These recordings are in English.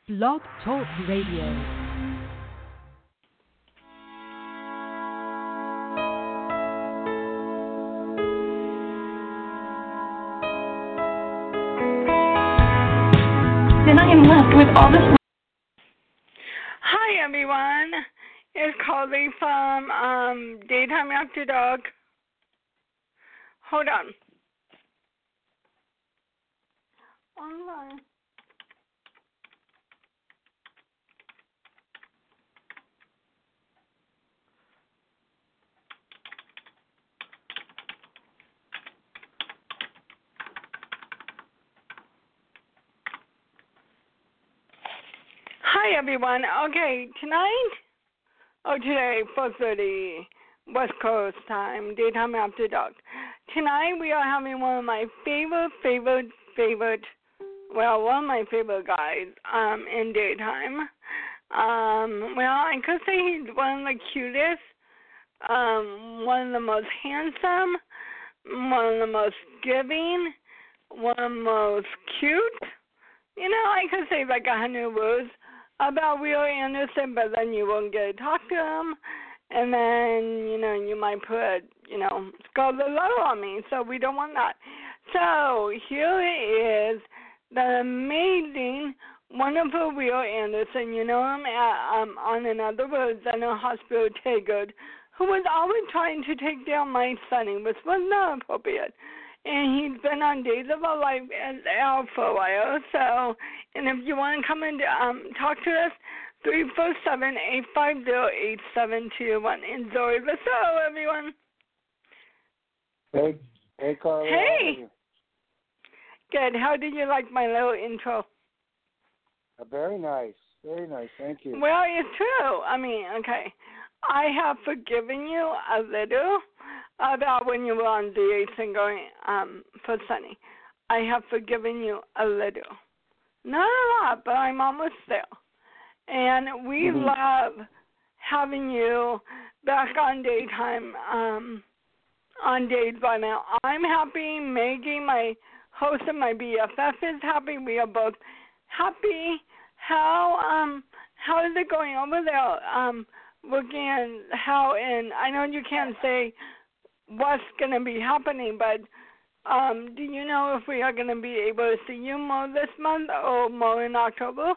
Blog Talk Radio. Then I am left with all this. Hi, everyone. It's Carly from Daytime After Dark. Hold on. Online. Hi, everyone. Okay, today, 4:30 West Coast time, Daytime After Dark. Tonight, we are having one of my favorite, one of my favorite guys in daytime. I could say he's one of the cutest, one of the most handsome, one of the most giving, one of the most cute. I could say like 100 words about Will Anderson, but then you won't get to talk to him. And then, you might put, scarlet letter on me, so we don't want that. So here is the amazing, wonderful Will Anderson. You know him on In Other Words, I know Hospital Takeout, who was always trying to take down my Sonny, which was not appropriate. And he's been on Days of Our Life as Al for a while. So, and if you want to come and talk to us, 347-850-8721. Enjoy the show, everyone. Hey, Carly. Hey. Good. How did you like my little intro? Very nice. Thank you. Well, it's true. Okay. I have forgiven you a little about when you were on dates and going for Sonny. I have forgiven you a little. Not a lot, but I'm almost there. And we love having you back on daytime, on days by now. I'm happy. Maggie, my host and my BFF, is happy. We are both happy. How is it going over there? Looking how, and I know you can't say what's going to be happening, but do you know if we are going to be able to see you more this month or more in October?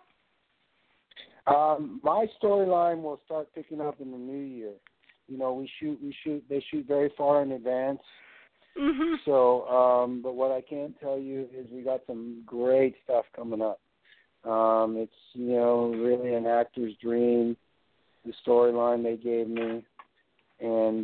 My storyline will start picking up in the new year. They shoot very far in advance. Mm-hmm. So, but what I can tell you is we got some great stuff coming up. It's, really an actor's dream, the storyline they gave me. And,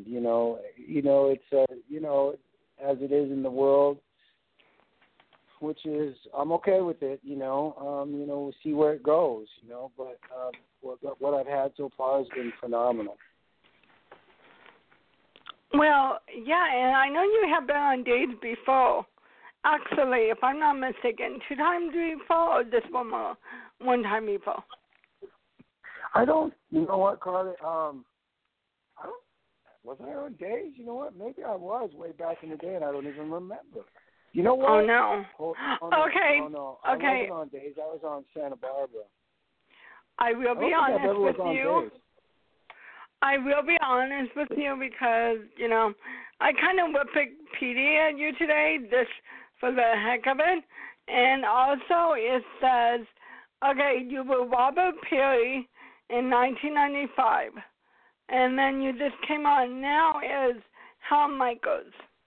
it's, as it is in the world, which is, I'm okay with it, we'll see where it goes, but what I've had so far has been phenomenal. Well, yeah, and I know you have been on dates before. Actually, if I'm not mistaken, 2 times before or just one time before? You know what, Carly, was I on days? You know what, maybe I was way back in the day and I don't even remember. You know what? Oh, no. Okay. Oh, no. Okay. I wasn't on days. I was on Santa Barbara. I will be honest with you. I will be honest with you because, I kind of Wikipedia at you today just for the heck of it. And also it says, okay, you were Robert Perry in 1995. And then you just came on now as Hal Michaels.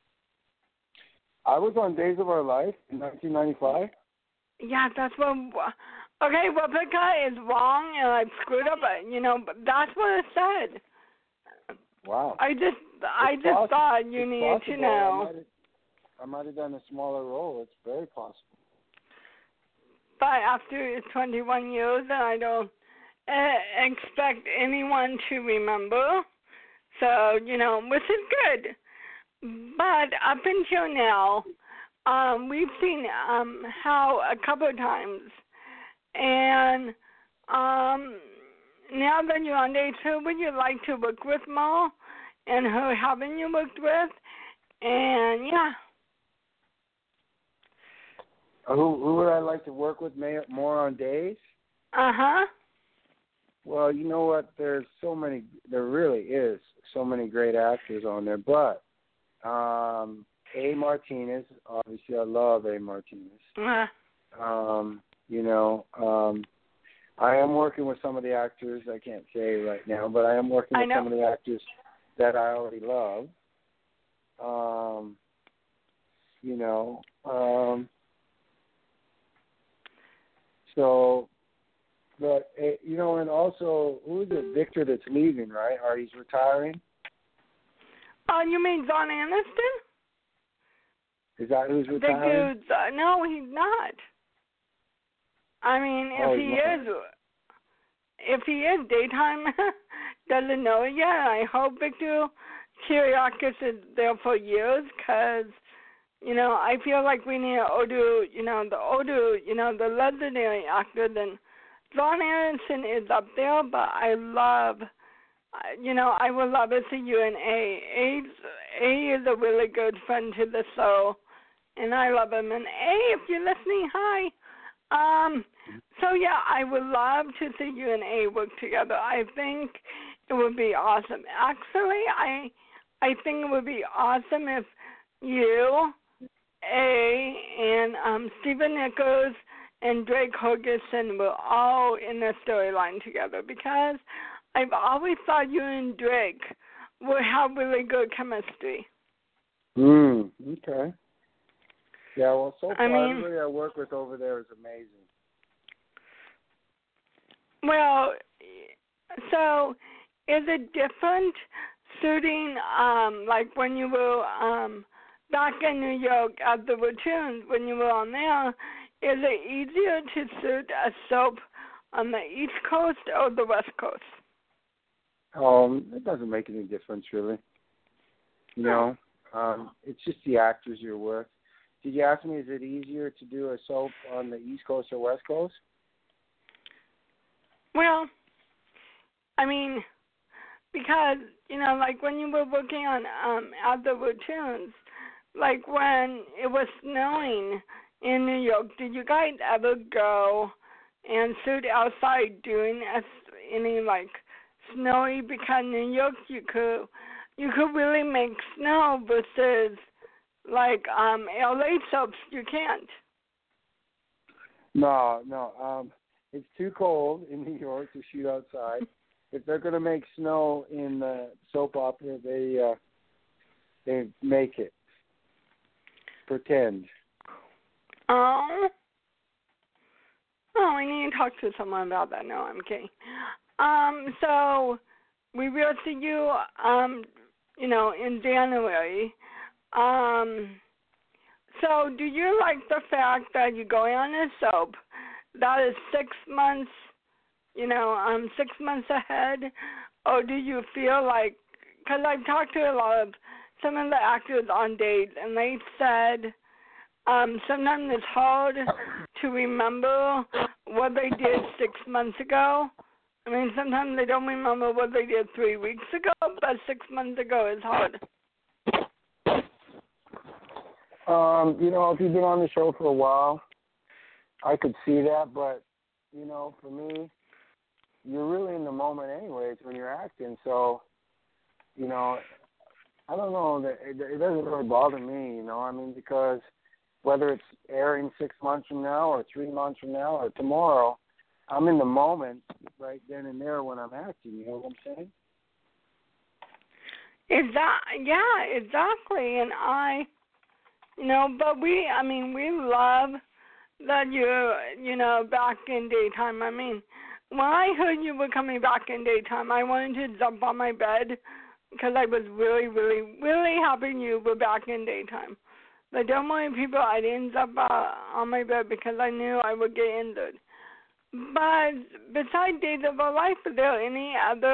I was on Days of Our Life in 1995. Yeah, that's what. Okay, Rebecca is wrong, and I screwed up. But that's what it said. Wow. I just thought you needed to know. I might have done a smaller role. It's very possible. But after 21 years, and I don't expect anyone to remember. So, which is good. But up until now, we've seen how a couple of times. And now that you're on day 2, would you like to work with more? And who haven't you worked with? And, yeah. Who would I like to work with more on days? Uh-huh. Well, you know what? There really is so many great actors on there, but A. Martinez, obviously I love A. Martinez. You know, I am working with some of the actors, I can't say right now, but I am working with some of the actors that I already love. You know, so, but, you know, and also, who is it, Victor, that's leaving, right? Or he's retiring? You mean John Aniston? Is that who's retiring? The dude's, no, he's not. I mean, if he is daytime, doesn't know it yet. I hope Victor Kiriakis is there for years, because, you know, I feel like we need the legendary actor. Then John Aniston is up there, but I would love to see you and A. A is a really good friend to the show, and I love him. And A, if you're listening, hi. So yeah, I would love to see you and A work together. I think it would be awesome. Actually, I think it would be awesome if you, A, and Stephen Nichols and Drake Hogerson were all in the storyline together, because I've always thought you and Drake would have really good chemistry. Okay. Yeah, well, so far, everybody I work with over there is amazing. Well, so is it different shooting, like when you were back in New York at the Raccoons, when you were on there, is it easier to shoot a soap on the East Coast or the West Coast? It doesn't make any difference, really. You know, it's just the actors you're with. Did you ask me, is it easier to do a soap on the East Coast or West Coast? Well, I mean, because, you know, like when you were working on at the Raccoons, like when it was snowing in New York, did you guys ever go and shoot outside doing any, like, snowy? Because in New York you could really make snow versus like LA soaps you can't. No. It's too cold in New York to shoot outside. If they're going to make snow in the soap opera, they make it. Pretend. Oh, I need to talk to someone about that. No, I'm kidding. So we will see you, you know, in January. So do you like the fact that you're going on a soap that is 6 months, you know, 6 months ahead? Or do you feel like, because I've talked to some of the actors on dates, and they said sometimes it's hard to remember what they did 6 months ago. I mean, sometimes they don't remember what they did 3 weeks ago, but 6 months ago is hard. You know, if you've been on the show for a while, I could see that, but, you know, for me, you're really in the moment anyways when you're acting, so, you know, I don't know, it doesn't really bother me, you know, I mean, because whether it's airing 6 months from now or 3 months from now or tomorrow, I'm in the moment right then and there when I'm acting, you know what I'm saying? Yeah, exactly, and you know, but we love that you're, you know, back in daytime. I mean, when I heard you were coming back in daytime, I wanted to jump on my bed because I was really, really, really happy you were back in daytime. But don't worry, people, I didn't jump on my bed because I knew I would get injured. But besides Days of Our Life, is there any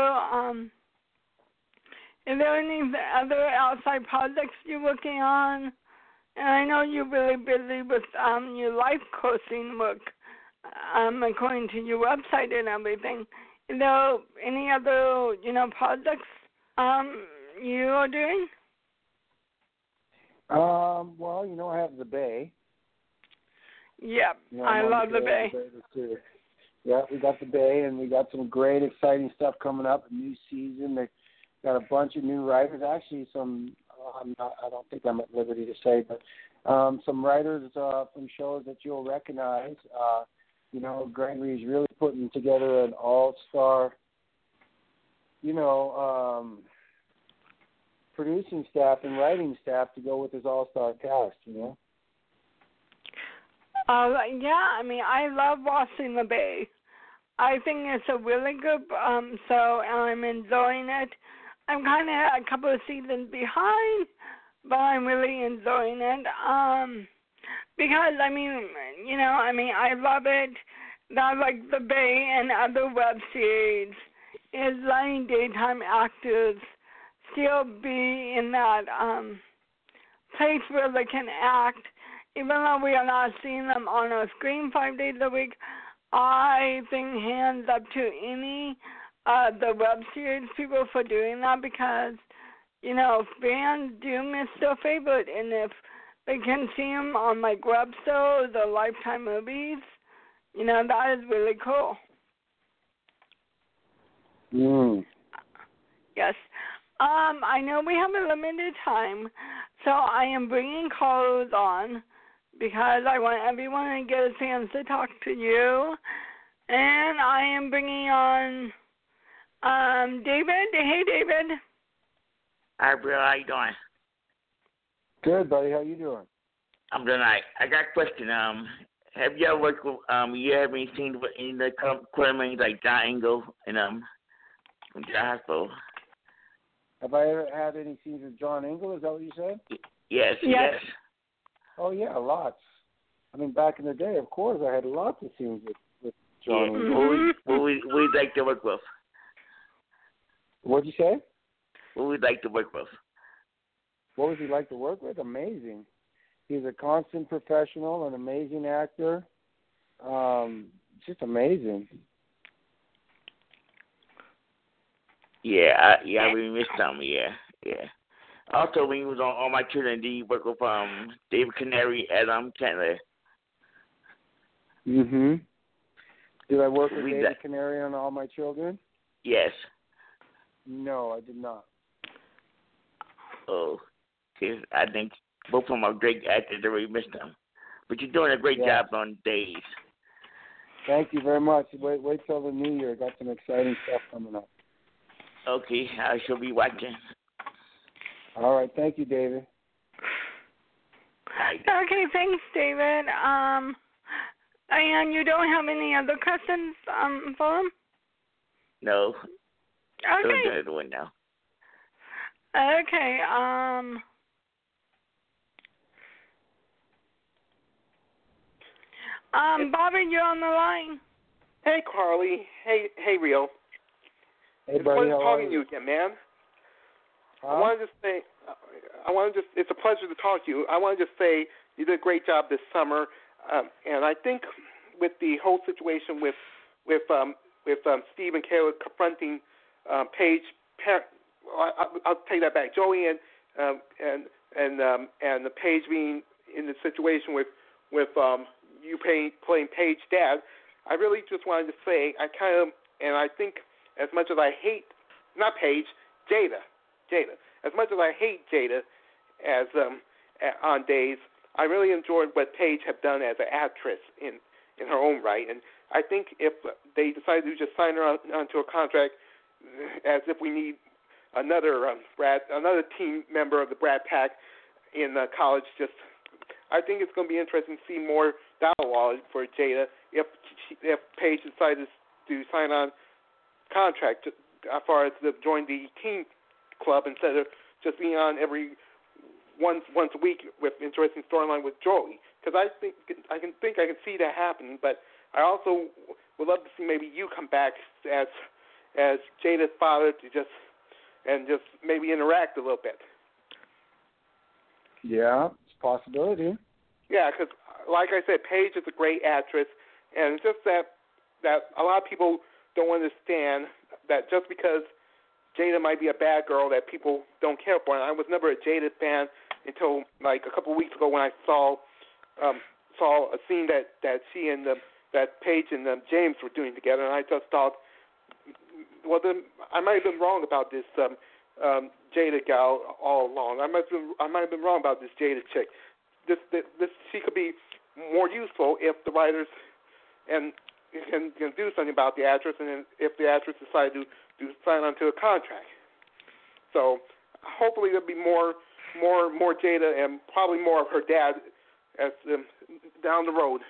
other outside projects you're working on? And I know you're really busy with your life coaching work, according to your website and everything. Is there any other, you know, projects you are doing? Well, you know, I have the Bay. Yep, You know, I love the Bay. Yeah, we got the Bay, and we got some great, exciting stuff coming up. A new season. They got a bunch of new writers. Actually, some I don't think I'm at liberty to say, but some writers from shows that you'll recognize. Gregory's really putting together an all-star, producing staff and writing staff to go with his all-star cast. Yeah, I mean, I love watching the Bay. I think it's a really good show, and I'm enjoying it. I'm kind of a couple of seasons behind, but I'm really enjoying it. Because, I love it. That, like, the Bay and other web series is letting daytime actors still be in that place where they can act. Even though we are not seeing them on our screen 5 days a week, I think hands up to any the web series people for doing that because, fans do miss their favorite. And if they can see them on, like, web shows or Lifetime movies, that is really cool. Yes. I know we have a limited time, so I am bringing callers on because I want everyone to get a chance to talk to you. And I am bringing on David. Hey, David. Hi, Bill. How you doing? Good, buddy. How you doing? I'm doing all right. I got a question. Have you ever worked with, you ever seen any of the Quartermains like John Engel and from John Hospital? Have I ever had any scenes with John Engel? Is that what you said? Yes. Oh, yeah, lots. I mean, back in the day, of course, I had lots of scenes with John Engel. Who would you like to work with? What'd you say? Who would you like to work with? What was he like to work with? Amazing. He's a constant professional, an amazing actor. Just amazing. Yeah, I really missed him. Yeah. Also, when he was on All My Children, did he work with David Canary at Chandler? Mm-hmm. Did I work with David Canary on All My Children? Yes. No, I did not. Oh, I think both of them are great actors. I really missed them. But you're doing a great job on Days. Thank you very much. Wait till the new year. Got some exciting stuff coming up. Okay, I shall be watching. All right, thank you, David. Okay, thanks, David. And you don't have any other questions for him? No. Okay. Don't do it now. Okay. Bobby, you're on the line. Hey, Carly. Hey, Rio. Hey, buddy. It's talking to you again, man. Huh? I want to just say, it's a pleasure to talk to you. I want to just say you did a great job this summer, and I think with the whole situation with Steve and Kayla confronting Paige, I'll take that back. Joey and the Paige being in the situation with you playing Paige dad. I really just wanted to say I think as much as I hate not Paige, Jada. As much as I hate Jada as on Days, I really enjoyed what Paige had done as an actress in her own right. And I think if they decided to just sign her onto a contract as if we need another team member of the Brat Pack in college, I think it's going to be interesting to see more dialogue for Jada if Paige decides to sign on contract as far as to join the teen club instead of just being on every once a week with interesting storyline with Joey. Because I can see that happening, but I also would love to see maybe you come back as Jada's father to just maybe interact a little bit. Yeah, it's a possibility. Yeah, because like I said, Paige is a great actress, and it's just that a lot of people don't understand that just because Jada might be a bad girl that people don't care for. And I was never a Jada fan until like a couple of weeks ago when I saw a scene that she and that Paige and James were doing together, and I just thought, well, then I might have been wrong about this Jada gal all along. I might have been wrong about this Jada chick. This she could be more useful if the writers and can do something about the actress, and then if the actress decided to sign onto a contract. So hopefully there'll be more Jada and probably more of her dad as down the road.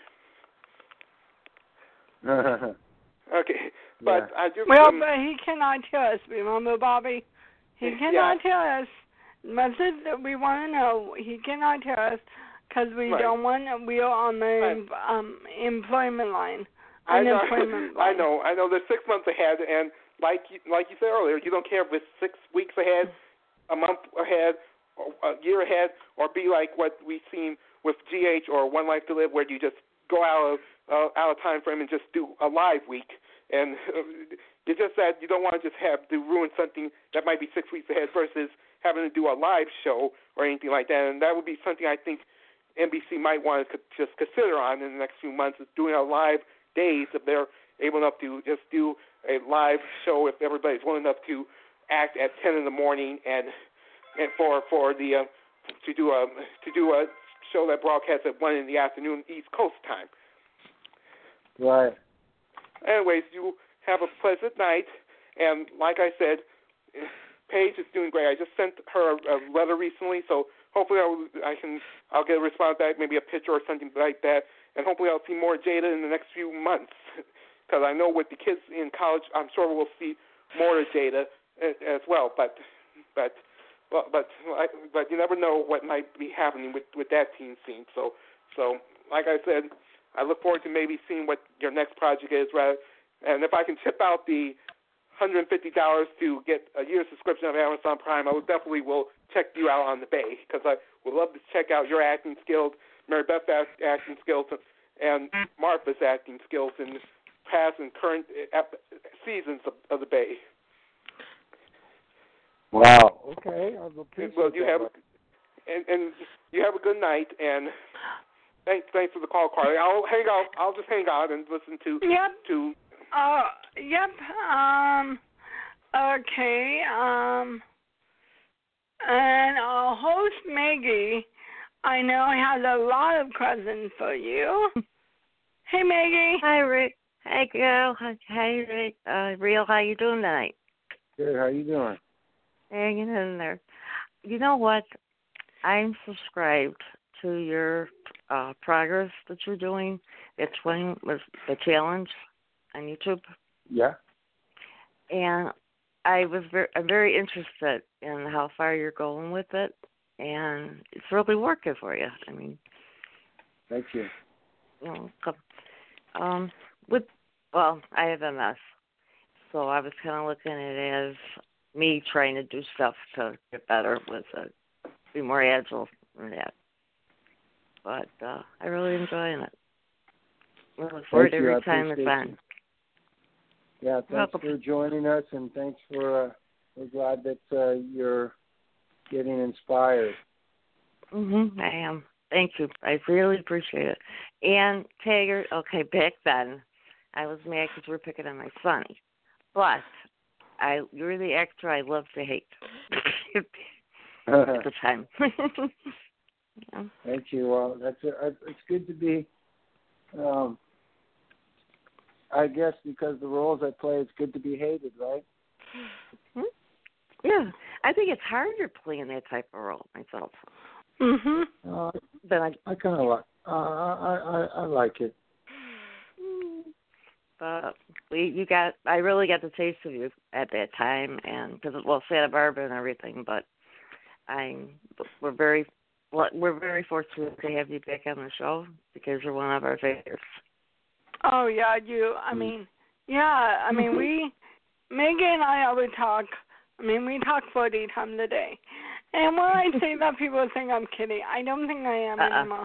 Okay, but yeah. I just but he cannot tell us. Remember, Bobby? He cannot tell us. Message that we want to know. He cannot tell us because we don't want to. We are on the employment line. I know. They're 6 months ahead, and like you said earlier, you don't care if it's 6 weeks ahead, a month ahead, or a year ahead, or be like what we've seen with GH or One Life to Live, where you just go out of time frame and just do a live week. And it's just that you don't want to just have to ruin something that might be 6 weeks ahead versus having to do a live show or anything like that. And that would be something I think NBC might want to just consider on in the next few months, is doing a live days if they're able enough to just do a live show, if everybody's willing enough to act at 10 in the morning and for the to do a show that broadcasts at 1 in the afternoon East Coast time. Right. Anyways, you have a pleasant night, and like I said, Paige is doing great. I just sent her a letter recently, so hopefully I'll get a response back, maybe a picture or something like that, and hopefully I'll see more Jada in the next few months. Because I know with the kids in college, I'm sure we'll see more of Jada as well. But you never know what might be happening with that teen scene. So like I said, I look forward to maybe seeing what your next project is, right? And if I can chip out the $150 to get a year's subscription of Amazon Prime, I definitely will check you out on the Bay, because I would love to check out your acting skills, Mary Beth's acting skills, and Martha's acting skills in past and current seasons of the Bay. Wow. Okay. I'll appreciate well, you that. have and you have a good night, and thanks for the call, Carly. I'll just hang out and listen to. Yep. To. Yep. Okay. And our host Maggie, I know, has a lot of questions for you. Hey, Maggie. Hi, Rick. Hey, girl. Hi, Rick. Real, how you doing tonight? Good. How you doing? Hanging in there. You know what? I'm subscribed to your progress that you're doing. It's when was the challenge on YouTube. Yeah. And I'm very interested in how far you're going with it, and it's really working for you. I mean, thank you. You know, I have MS, so I was kind of looking at it as me trying to do stuff to get better with it, be more agile and that. But I really enjoying it. I look forward to every time it's on. Yeah, thanks for joining us, and thanks for. We're glad that you're getting inspired. I am. Thank you. I really appreciate it. And Taggart, okay, back then, I was mad because we were picking on my son. But you're the actor I love to hate at the time. Yeah. Thank you. Well, it's good to be. I guess because the roles I play, it's good to be hated, right? Yeah, I think it's harder playing that type of role myself. But I kind of like. I like it. But I really got the taste of you at that time, and because Santa Barbara and everything. But we're very fortunate to have you back on the show because you're one of our favorites. Oh yeah, Maggie and I always talk. We talk 40 times a day. And when I say that, people think I'm kidding. I don't think I am anymore.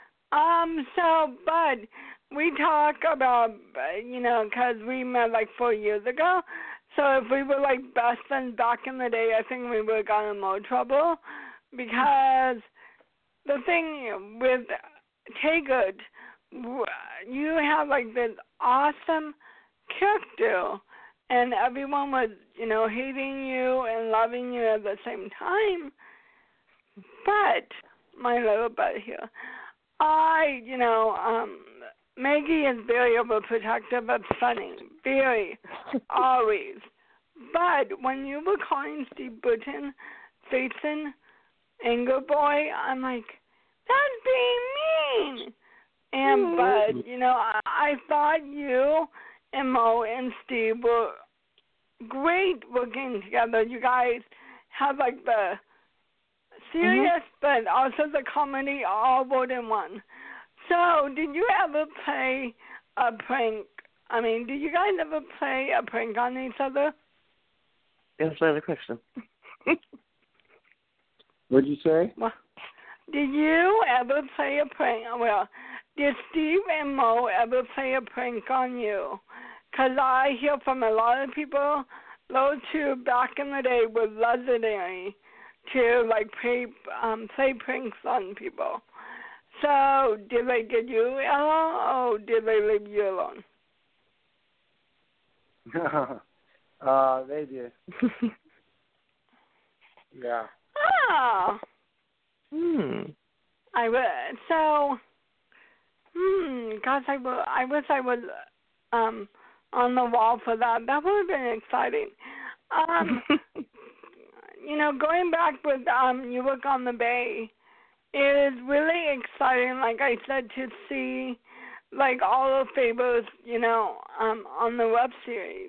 But we talk about, because we met like 4 years ago. So if we were like best friends back in the day, I think we would have gotten in more trouble. Because the thing with Taggart you have like this awesome character, and everyone was, hating you and loving you at the same time. But my little butt here, Maggie is very overprotective but funny, very, always. But when you were calling Steve Burton Faison Anger Boy, I'm like, that's being mean. And but I thought you and Mo and Steve were great working together. You guys have like the serious, but also the comedy all rolled in one. So, did you ever play a prank? I mean, did you guys ever play a prank on each other? That's another question. What'd you say? Well, did you ever play a prank? Well, did Steve and Mo ever play a prank on you? Because I hear from a lot of people, those two back in the day were legendary to like play pranks on people. So, did they get you alone, or did they leave you alone? They did. Yeah. Oh. I would. So. Gosh, I wish I was on the wall for that. That would have been exciting. Going back with You Work on the Bay, it is really exciting, like I said, to see like all the favors, on the web series.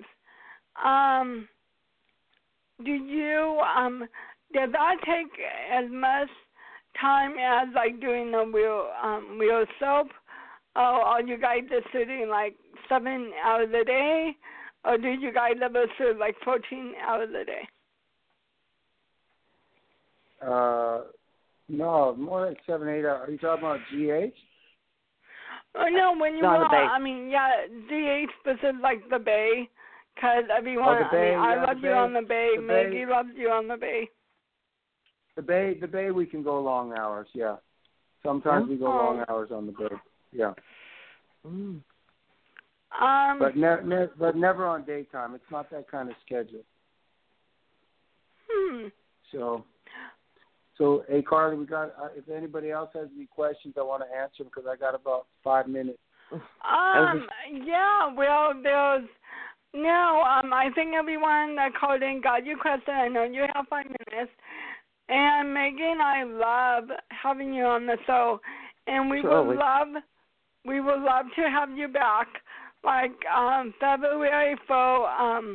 Did that take as much time as like doing the real soap? Or are you guys just sitting like 7 hours a day? Or did you guys ever sit like 14 hours a day? No, more like 7, 8 hours. Are you talking about GH? No, when you were, GH specific like the Bay, because everyone, I love you on the Bay. Maggie loves you on the Bay. The Bay, we can go long hours. Yeah, sometimes we go long hours on the Bay. Yeah. But never on daytime. It's not that kind of schedule. So, hey, Carly, we got. If anybody else has any questions, I want to answer them because I got about 5 minutes. Yeah. Well, there's no. I think everyone that called in got your question. I know you have 5 minutes. And Maggie and I love having you on the show, and we would love to have you back, like February for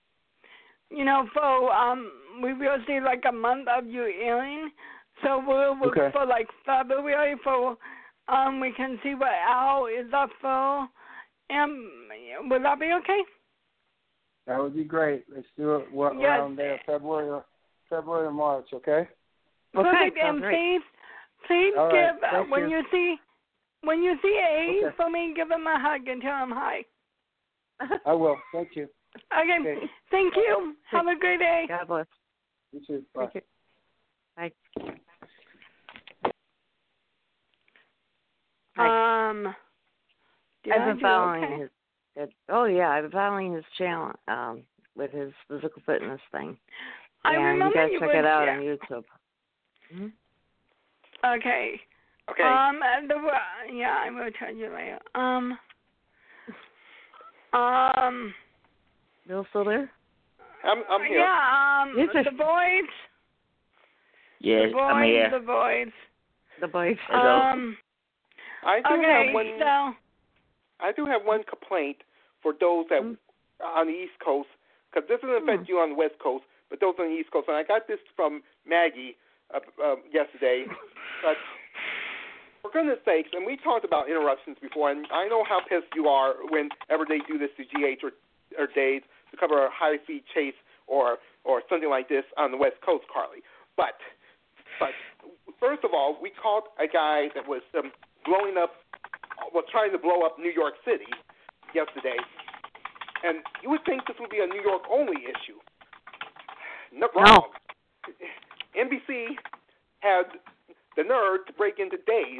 we will see like a month of you airing, so we'll look for like February for we can see what Al is up for, and would that be okay? That would be great. Let's do it around there, February or March, okay? Perfect. And great. please All give right. when you see A for me, give him a hug and tell him hi. I will. Thank you. Okay. Thank you. Have a great day. God bless. You too. Bye. Bye. I've been following his. I've been following his channel with his physical fitness thing. I remember you guys check it out on YouTube. Mm-hmm. Okay. Okay. I will tell you later. Bill still there? I'm here. Yeah. The boys. Yes, I'm here. The boys. The boys. I do have one complaint for those that on the East Coast, because this doesn't affect you on the West Coast, but those on the East Coast. And I got this from Maggie yesterday. But for goodness sakes, and we talked about interruptions before, and I know how pissed you are whenever they do this to GH or Dave to cover a high-speed chase or something like this on the West Coast, Carly. But first of all, we caught a guy that was trying to blow up New York City yesterday, and you would think this would be a New York-only issue. No. NBC had the nerve to break into Days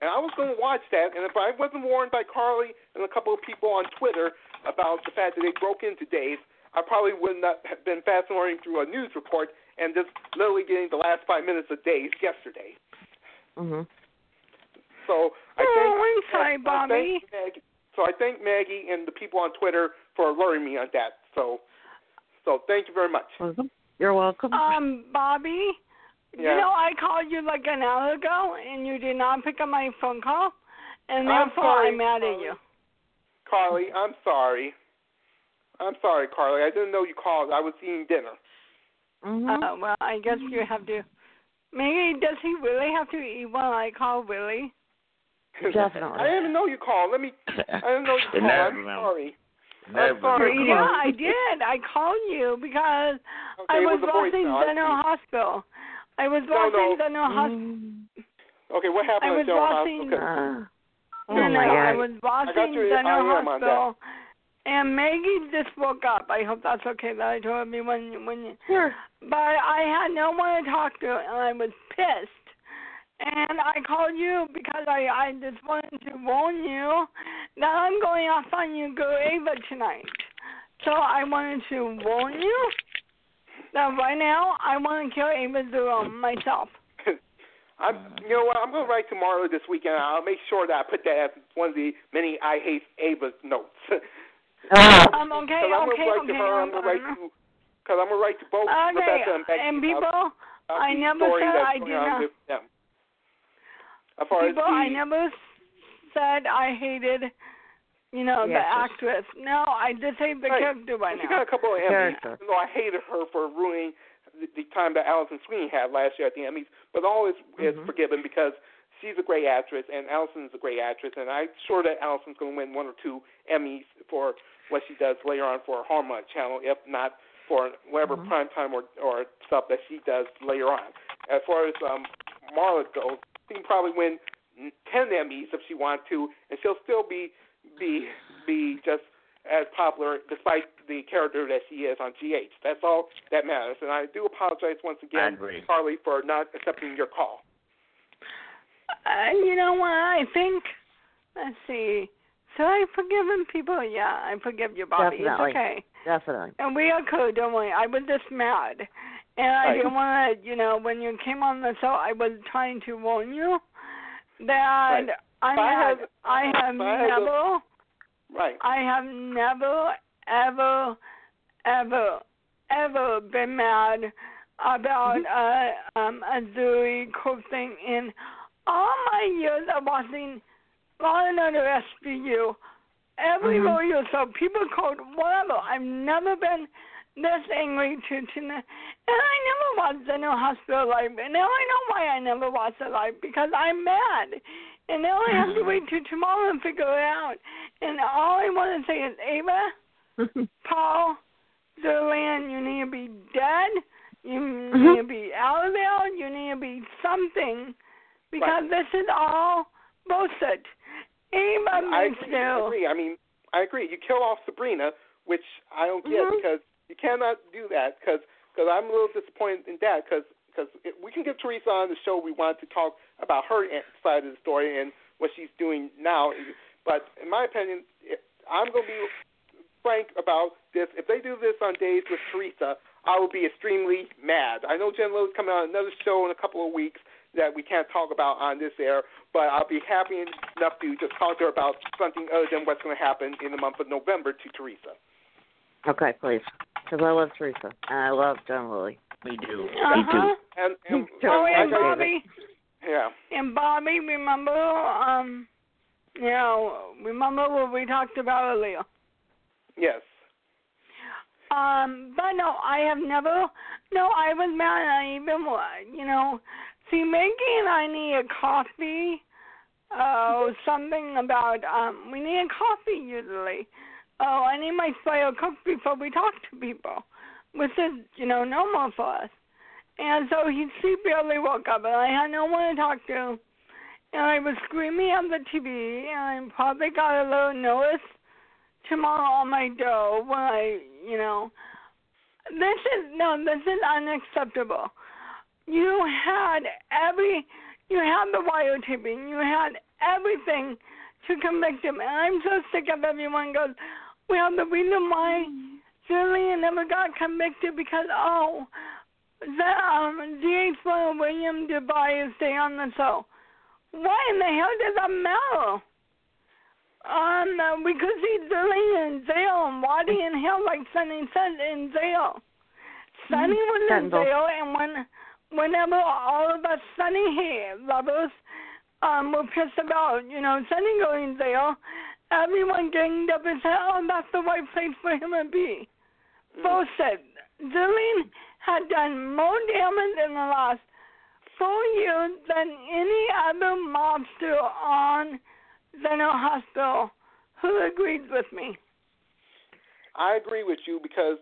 And I was going to watch that, and if I wasn't warned by Carly and a couple of people on Twitter about the fact that they broke into Days, I probably would not have been fast-forwarding through a news report and just literally getting the last 5 minutes of Days yesterday. Mhm. So I'm sorry, Bobby. I thank Maggie and the people on Twitter for alerting me on that. So thank you very much. You're welcome. Bobby, Yeah. you know I called you like an hour ago, and you did not pick up my phone call, and therefore I'm mad at you. Carly, I'm sorry. I'm sorry, Carly. I didn't know you called. I was eating dinner. Mhm. Well, I guess you have to. Maybe does he really have to eat while I call Willie? Definitely. I didn't know you called. I didn't know you called. I'm sorry. I'm sorry. Yeah, I did. I called you because I was watching General Hospital. I was watching General Hospital. Okay, what happened at General Hospital? I was watching General Hospital, and Maggie just woke up. I hope that's okay that I told me when you. Sure. But I had no one to talk to, and I was pissed. And I called you because I just wanted to warn you that I'm going off on you, Go Ava, tonight. So I wanted to warn you that right now I want to kill Ava Zero myself. You know what? I'm going to write to Marla this weekend. I'll make sure that I put that as one of the many I hate Ava notes. Okay. I'm going to write to both Rebecca and Becky. And people, I never said I did not. I never said I hated, the actress. No, I did say the character by now. She got a couple of Emmys. Though I hated her for ruining the time that Allison Sweeney had last year at the Emmys, but all is forgiven because she's a great actress and Allison's a great actress, and I'm sure that Allison's going to win 1 or 2 Emmys for what she does later on for Hallmark Channel, if not for whatever primetime or stuff that she does later on. As far as Marla goes, she can probably win 10 Emmys if she wants to, and she'll still be just as popular despite the character that she is on GH. That's all that matters. And I do apologize once again, Carly, for not accepting your call. You know what? I think, let's see. So I've forgiven people. Yeah, I forgive you, Bobby. Definitely. It's okay. Definitely. And we are cool, don't worry. I was just mad. And I didn't want to, when you came on the show, I was trying to warn you that I have never, ever been mad about Azuri coaching in all my years of watching Law and Order SVU. Every rodeo show, people called whatever. I've never been this angry to and I never watched General Hospital Live, and now I know why I never watched it live, because I'm mad, and now I have to wait till tomorrow and figure it out, and all I want to say is, Ava, Paul, Zerland, you need to be dead, you need to be out of there, you need to be something, because this is all bullshit. Ava makes I agree. I mean, I agree. You kill off Sabrina, which I don't get, because you cannot do that, because I'm a little disappointed in that, because we can get Teresa on the show. We want to talk about her side of the story and what she's doing now. But in my opinion, I'm going to be frank about this. If they do this on Days with Teresa, I will be extremely mad. I know Jen Lowe's coming on another show in a couple of weeks that we can't talk about on this air, but I'll be happy enough to just talk to her about something other than what's going to happen in the month of November to Teresa. Okay, please. Because I love Teresa, and I love John Lilly. Me too. Me too. And Bobby. Yeah. And Bobby, remember, remember what we talked about earlier? Yes. But no, I have never. No, I was mad. I even, see, Maggie and I need a coffee. Something about we need a coffee usually. Oh, I need my style cooked before we talk to people, which is, normal for us. And so he barely woke up, and I had no one to talk to. And I was screaming at the TV, and I probably got a little notice tomorrow on my door when this is unacceptable. You had the videotaping, you had everything to convict him. And I'm so sick of everyone goes, well, the reason why Julian never got convicted because, G.H. William DeBry is staying on the show. What in the hell does that matter? We could see Julian in jail and Waddy in hell, like Sonny said, in jail. Sonny was in jail, and whenever all of us Sonny lovers were pissed about, Sonny going to jail, everyone ganged up and said, that's the right place for him to be. Bullshit. Julian had done more damage in the last 4 years than any other mobster on General Hospital. Who agrees with me? I agree with you because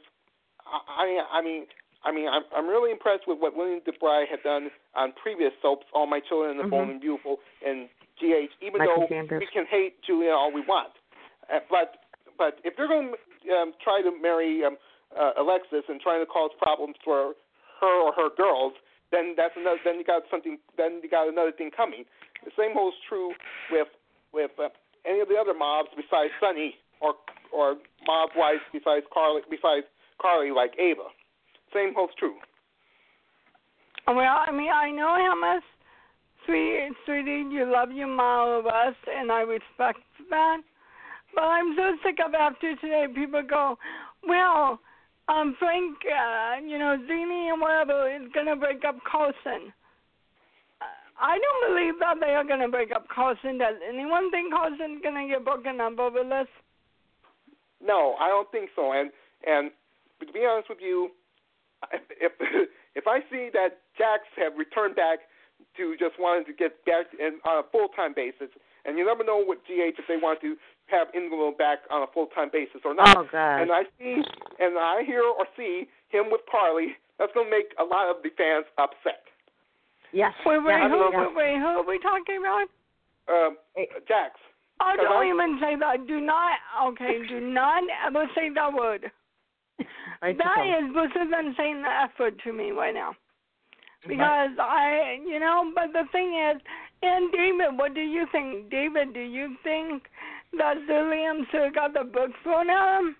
I'm really impressed with what William DeBry had done on previous soaps, All My Children and the Bold and Beautiful, and GH. Even Michael though Sanders. we can hate Julia all we want, but if they're going to try to marry Alexis and trying to cause problems for her or her girls, then that's another. Then you got something. Then you got another thing coming. The same holds true with any of the other mobs besides Sonny or mob wives besides Carly like Ava. Same holds true. Well, I know how much, sweetie, you love your mom of us, and I respect that. But I'm so sick of after today, people go, well, Frank, Zini and whatever is going to break up Carlson. I don't believe that they are going to break up Carlson. Does anyone think Carlson's going to get broken up over this? No, I don't think so. And to be honest with you, if I see that Jax have returned back to just wanting to get back on a full-time basis, and you never know with GH if they want to have Inglewood back on a full-time basis or not. Oh, God. And I hear or see him with Carly, that's going to make a lot of the fans upset. Yes. Wait, who are we talking about? Jax. Oh, don't even say that. Do not ever say that word. That is worse than saying the F word to me right now. Because but the thing is, and David, what do you think? David, do you think that Zilliam should have got the book thrown at him?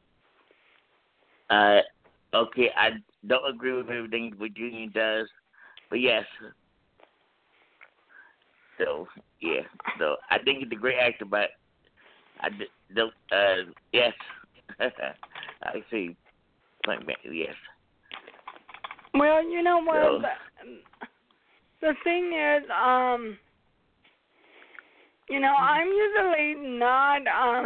Okay, I don't agree with everything what Julian does, but yes. So I think he's a great actor, but I don't, yes. I see. Yes. Well, you know what? So, the thing is, I'm usually not,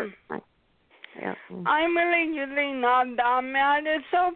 I'm really usually not that mad at soaps.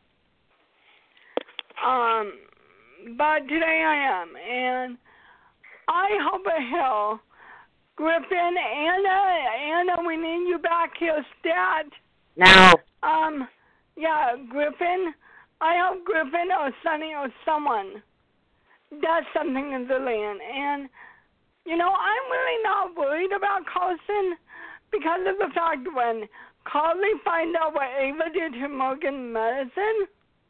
But today I am, and I hope a hell, Griffin, Anna, we need you back here, stat. No. Yeah, Griffin. I hope Griffin or Sonny or someone does something in the land. And, I'm really not worried about Carlson because of the fact when Carly find out what Ava did to Morgan Medicine,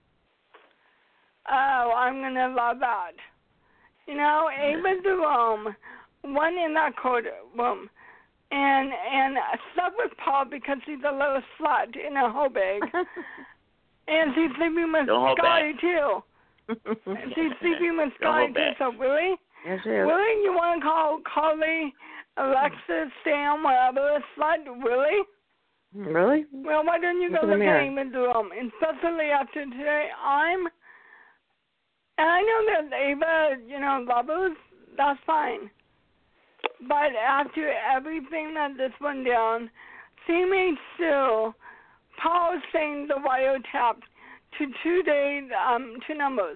I'm going to love that. Ava Jerome went in that courtroom and slept with Paul because he's a little slut in a hoe bag. And she's sleeping with Scotty, too. She's sleeping with Scotty, too. So, really? Yes, she is. Really? You want to call Carly, Alexis, Sam, whatever, a slut? Really? Really? Well, why don't you go look at Ava Jerome? Especially after today, and I know that Ava, lovers, that's fine. But after everything that this went down, she made still Paul saying the wiretap to 2 days, 2 numbers.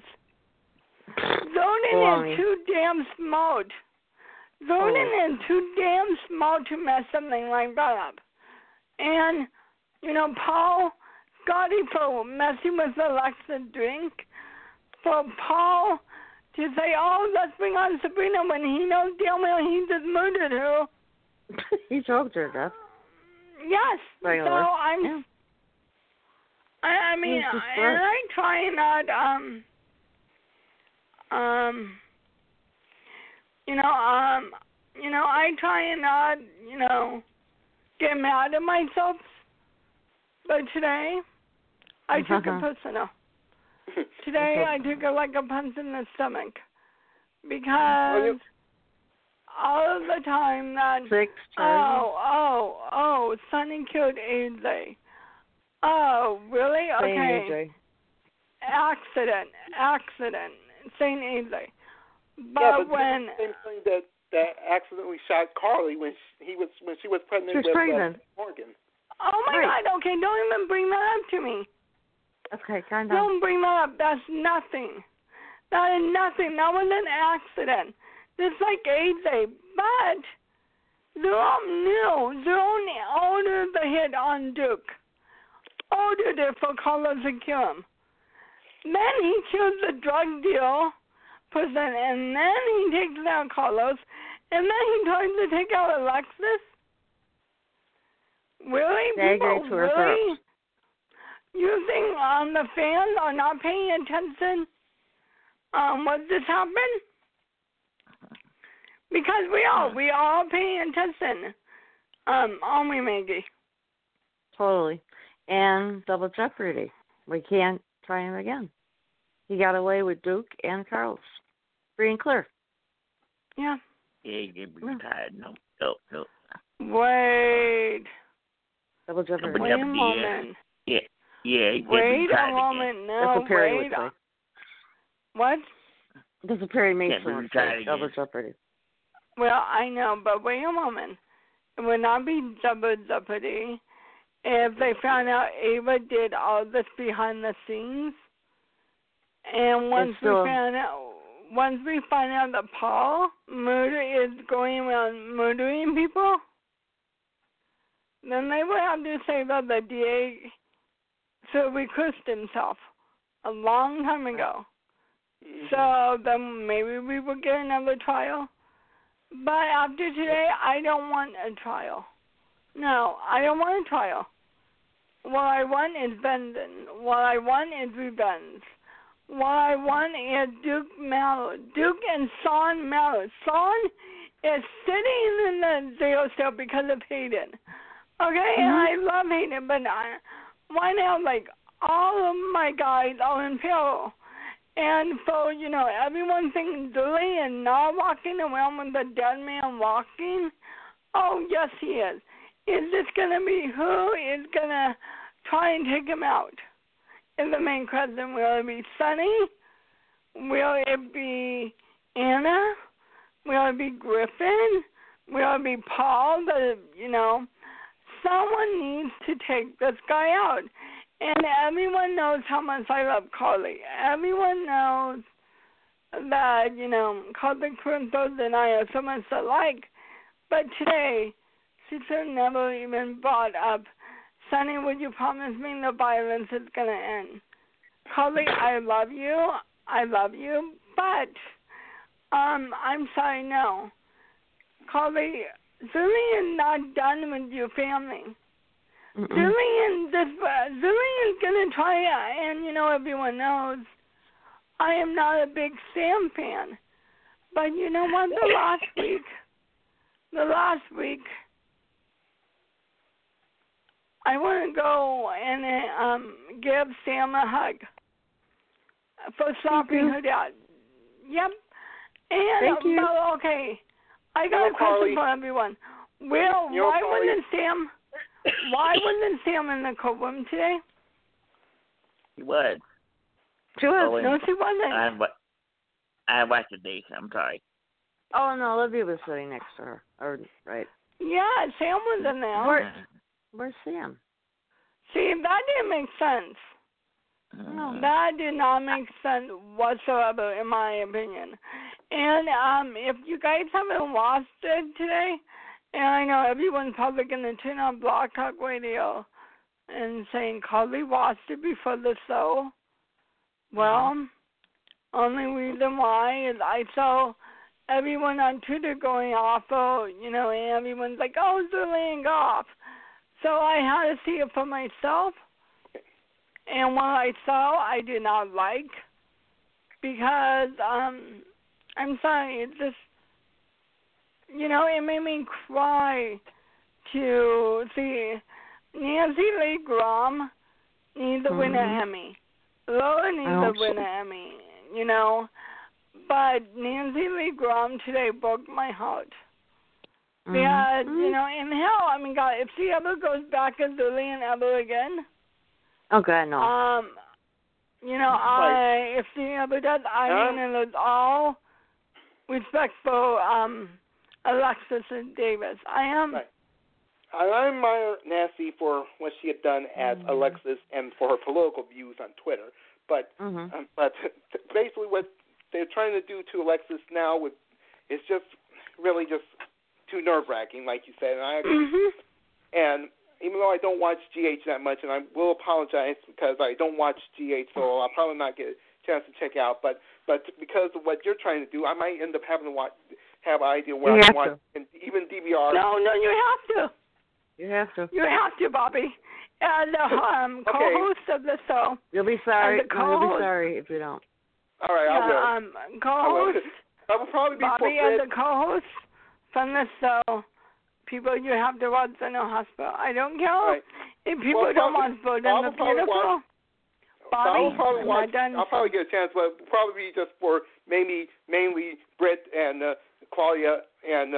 Zonin is too damn smart. Zonin is too damn smart to mess something like that up. And, Paul, Scotty for messing with Alexa's drink, for Paul to say, let's bring on Sabrina when he knows damn well he just murdered her. He choked her to death. Yes. Regular. So I'm... Yeah. I try not, I try and not, get mad at myself. But today, I took it personal. Today, I took it like a punch in the stomach. Because all of the time that, Sonny killed AJ. Oh, really? Okay. Accident. Saying AJ. But when same thing that accidentally shot Carly when she was pregnant with Morgan. Oh my God! Okay, don't even bring that up to me. Okay, kind of. Don't bring that up. That's nothing. That is nothing. That was an accident. Just like AJ, but Jerome knew. Jerome ordered the hit on Duke. Ordered it for Carlos to kill him. Then he kills the drug deal person, and then he takes out Carlos, and then he tries to take out Alexis. Really? People, really? You think the fans are not paying attention what this happened? Because we all paying attention. Aren't we, Maggie? Totally. And Double Jeopardy. We can't try him again. He got away with Duke and Carlos. Free and clear. Yeah. Yeah, he did be tired. No. Wait. Double Jeopardy. Wait a moment. Yeah. He wait a moment. No, That's what Perry would say. What? That's what Perry Mason would say. Double Jeopardy. Well, I know, but wait a moment. It would not be Double Jeopardy if they found out Ava did all this behind the scenes. And once we find out that Paul is going around murdering people, then they would have to say that the DA recused himself a long time ago. So then maybe we would get another trial. But after today, I don't want a trial. No, I don't want a trial. What I want is vengeance. What I want is revenge. What I want is Duke and Sean Mallow. Sean is sitting in the jail cell because of Hayden. Okay, and I love Hayden, but why now, like, all of my guys are in peril. And so, everyone thinks Julie is not walking around with the dead man walking. Oh, yes, he is. Is this going to be who is going to try and take him out? In the main question, will it be Sonny? Will it be Anna? Will it be Griffin? Will it be Paul? Someone needs to take this guy out. And everyone knows how much I love Carly. Everyone knows that, Carly Quintos and I are so much alike. But today, she should never even brought up, Sonny, would you promise me the violence is going to end? Carly, I love you, but I'm sorry, no. Carly, Julie is not done with your family. Julie is going to try, and everyone knows I am not a big Sam fan. But you know what, the last week, I want to go and give Sam a hug for stopping her dad. Yep. And, thank you. Okay, I got a question for everyone. Why wasn't Sam in the courtroom today? He was. She was. No, she wasn't. I watched the date. I'm sorry. Oh, no, Olivia was sitting next to her. Right. Yeah, Sam was in there. Where's Sam? See, that didn't make sense. No, that did not make sense whatsoever, in my opinion. And if you guys haven't watched it today, and I know everyone's probably going to turn on Blog Talk Radio and saying, Carly watched it before the show. Well, only reason why is I saw everyone on Twitter going off, and everyone's like, oh, Julian Goff. So I had to see it for myself. And what I saw, I did not like. Because, I'm sorry, it made me cry to see Nancy Lee Graham needs to win an Emmy. Lola needs to win an Emmy, But Nancy Lee Graham today broke my heart. Because, in hell, I mean, God, if she ever goes back as Lillian ever again. Oh, God, no. If she ever does, I mean, it is all respect for Alexis Davis. I am. Right. I admire Nancy for what she had done as Alexis and for her political views on Twitter. But basically what they're trying to do to Alexis now is just really just too nerve-wracking, like you said. And I agree. And even though I don't watch GH that much, and I will apologize because I don't watch GH, so I'll probably not get a chance to check out. But because of what you're trying to do, I might end up having to have an idea where I can watch, and even DVR. No, you have to. You have to. You have to, Bobby. And the co-host of the show. You'll be sorry. You'll be sorry if you don't. All right, I will. Co-host. I will probably be Bobby as the co-host from the show. People, you have to watch in a hospital. I don't care if people don't watch for them. The beautiful. Bobby, I'll probably get a chance, but probably just for mainly Britt and Claudia and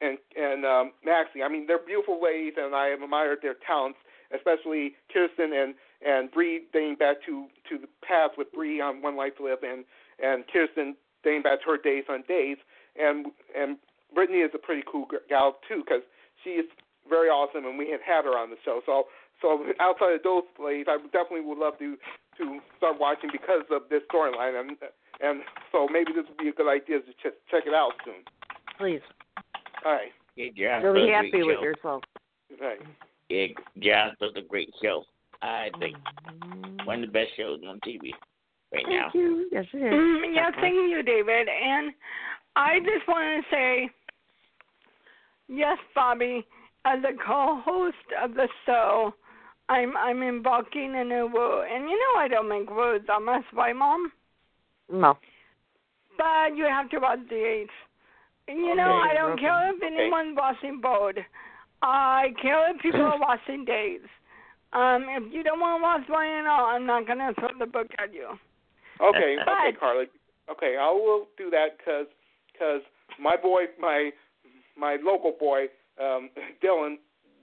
Maxie. I mean, they're beautiful ladies, and I have admired their talents, especially Kirsten and Bree, dating back to the past with Bree on One Life to Live, and Kirsten dating back to her days on Days, and Brittany is a pretty cool gal too, because she is very awesome, and we had her on the show. So outside of those ladies, I definitely would love to start watching because of this storyline, and so maybe this would be a good idea to check it out soon. Please. All right. Yeah, you'll be happy with yourself. Right. Yeah, Jasper's a great show. I think one of the best shows on TV right now. Thank you. Yes, it is. Yes, thank you, David. And I just want to say, yes, Bobby, as a co-host of the show, I'm embarking in a world. And I don't make words on my right, Mom? No. But you have to watch the 8th. And I don't care if anyone's watching Bold. I care if people are watching Days. If you don't want to watch Ryan, I'm not going to throw the book at you. Okay, Carly. Okay, I will do that because my boy, my local boy, Dylan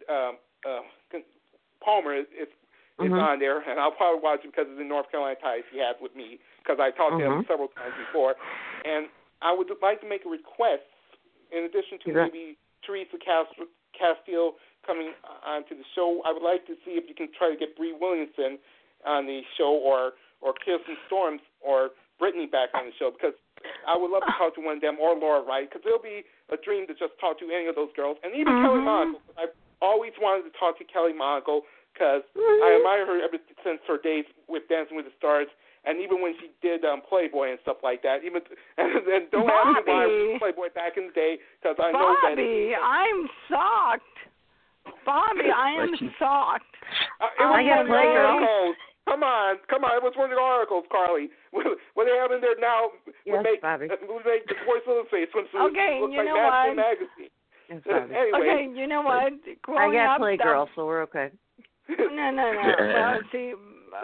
Palmer is on there, and I'll probably watch it because it's in North Carolina ties he has with me, because I talked to him several times before. And I would like to make a request, in addition to maybe Teresa Castile coming onto the show. I would like to see if you can try to get Bree Williamson on the show, or Kirsten Storms or Brittany back on the show, because I would love to talk to one of them, or Laura Wright, because it'll be a dream to just talk to any of those girls. And even Kelly Monaco. I've always wanted to talk to Kelly Monaco because I admire her ever since her days with Dancing with the Stars, and even when she did Playboy and stuff like that. Even and don't ask me why I was Playboy back in the day, because I know that. Bobby, I'm shocked. Bobby, I am shocked. It was one of the articles. Come on. It was one of the articles, Carly. What they have in there now would make the Sports Illustrated swimsuit look like National Magazine. Yes, anyway. Okay, you know what? I got Playgirl, so we're okay. No. Well, see,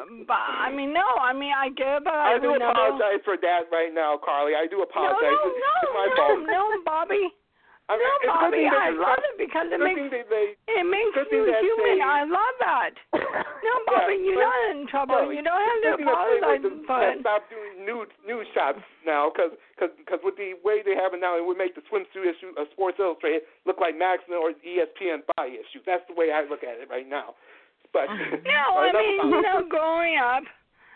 I get, but I do apologize for that right now, Carly. I do apologize. It's my fault. No, Bobby. Bobby, I love it because it makes you human. I love that. No, Bobby, you're not in trouble. You don't have to apologize for it. Stop doing news shots now, because with the way they have it now, it would make the swimsuit issue of Sports Illustrated look like Maxim or ESPN body issue. That's the way I look at it right now. But growing up,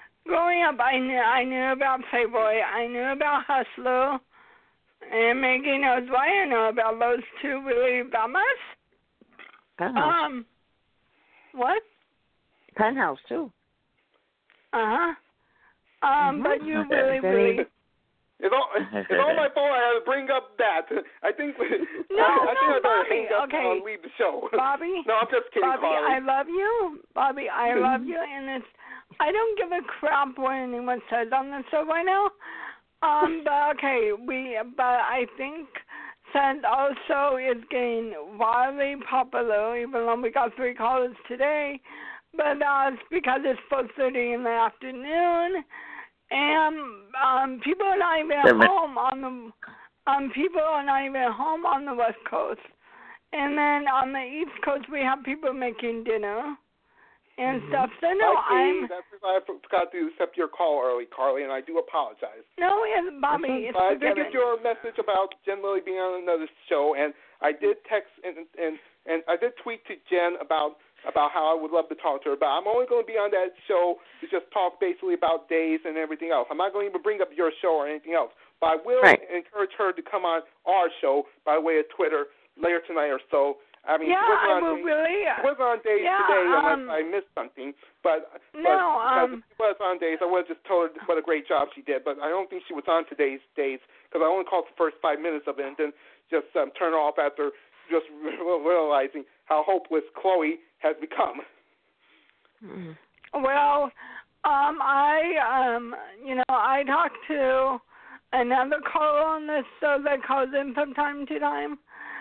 I knew about Playboy. I knew about Hustler. And Maggie knows why I know about those two really bummers. Penthouse. What? Penthouse, too. But you really... It's all my fault. I had to bring up that. I think I better hang up and leave the show. Bobby? No, I'm just kidding, Bobby, Carly. I love you. Bobby, I love you. And I don't give a crap what anyone says on the show right now. But I think said also is getting wildly popular, even though we got 3 callers today. But it's because it's 4:30 in the afternoon, and people are not even home on the people are not even home on the West Coast. And then on the East Coast, we have people making dinner and stuff. So no, that's why I forgot to accept your call early, Carly, and I do apologize. No, it's Bobby. I did get your message about Jen Lilly being on another show, and I did text and I did tweet to Jen about how I would love to talk to her, but I'm only going to be on that show to just talk basically about days and everything else. I'm not going to even bring up your show or anything else, but I will encourage her to come on our show by way of Twitter later tonight or so. I mean, yeah, she wasn't on days today unless I missed something, but she was on days. I would have just told her what a great job she did, but I don't think she was on today's days because I only caught the first 5 minutes of it and then just turn off after just realizing how hopeless Chloe has become. Well, I talked to another caller on this show that calls in from time to time,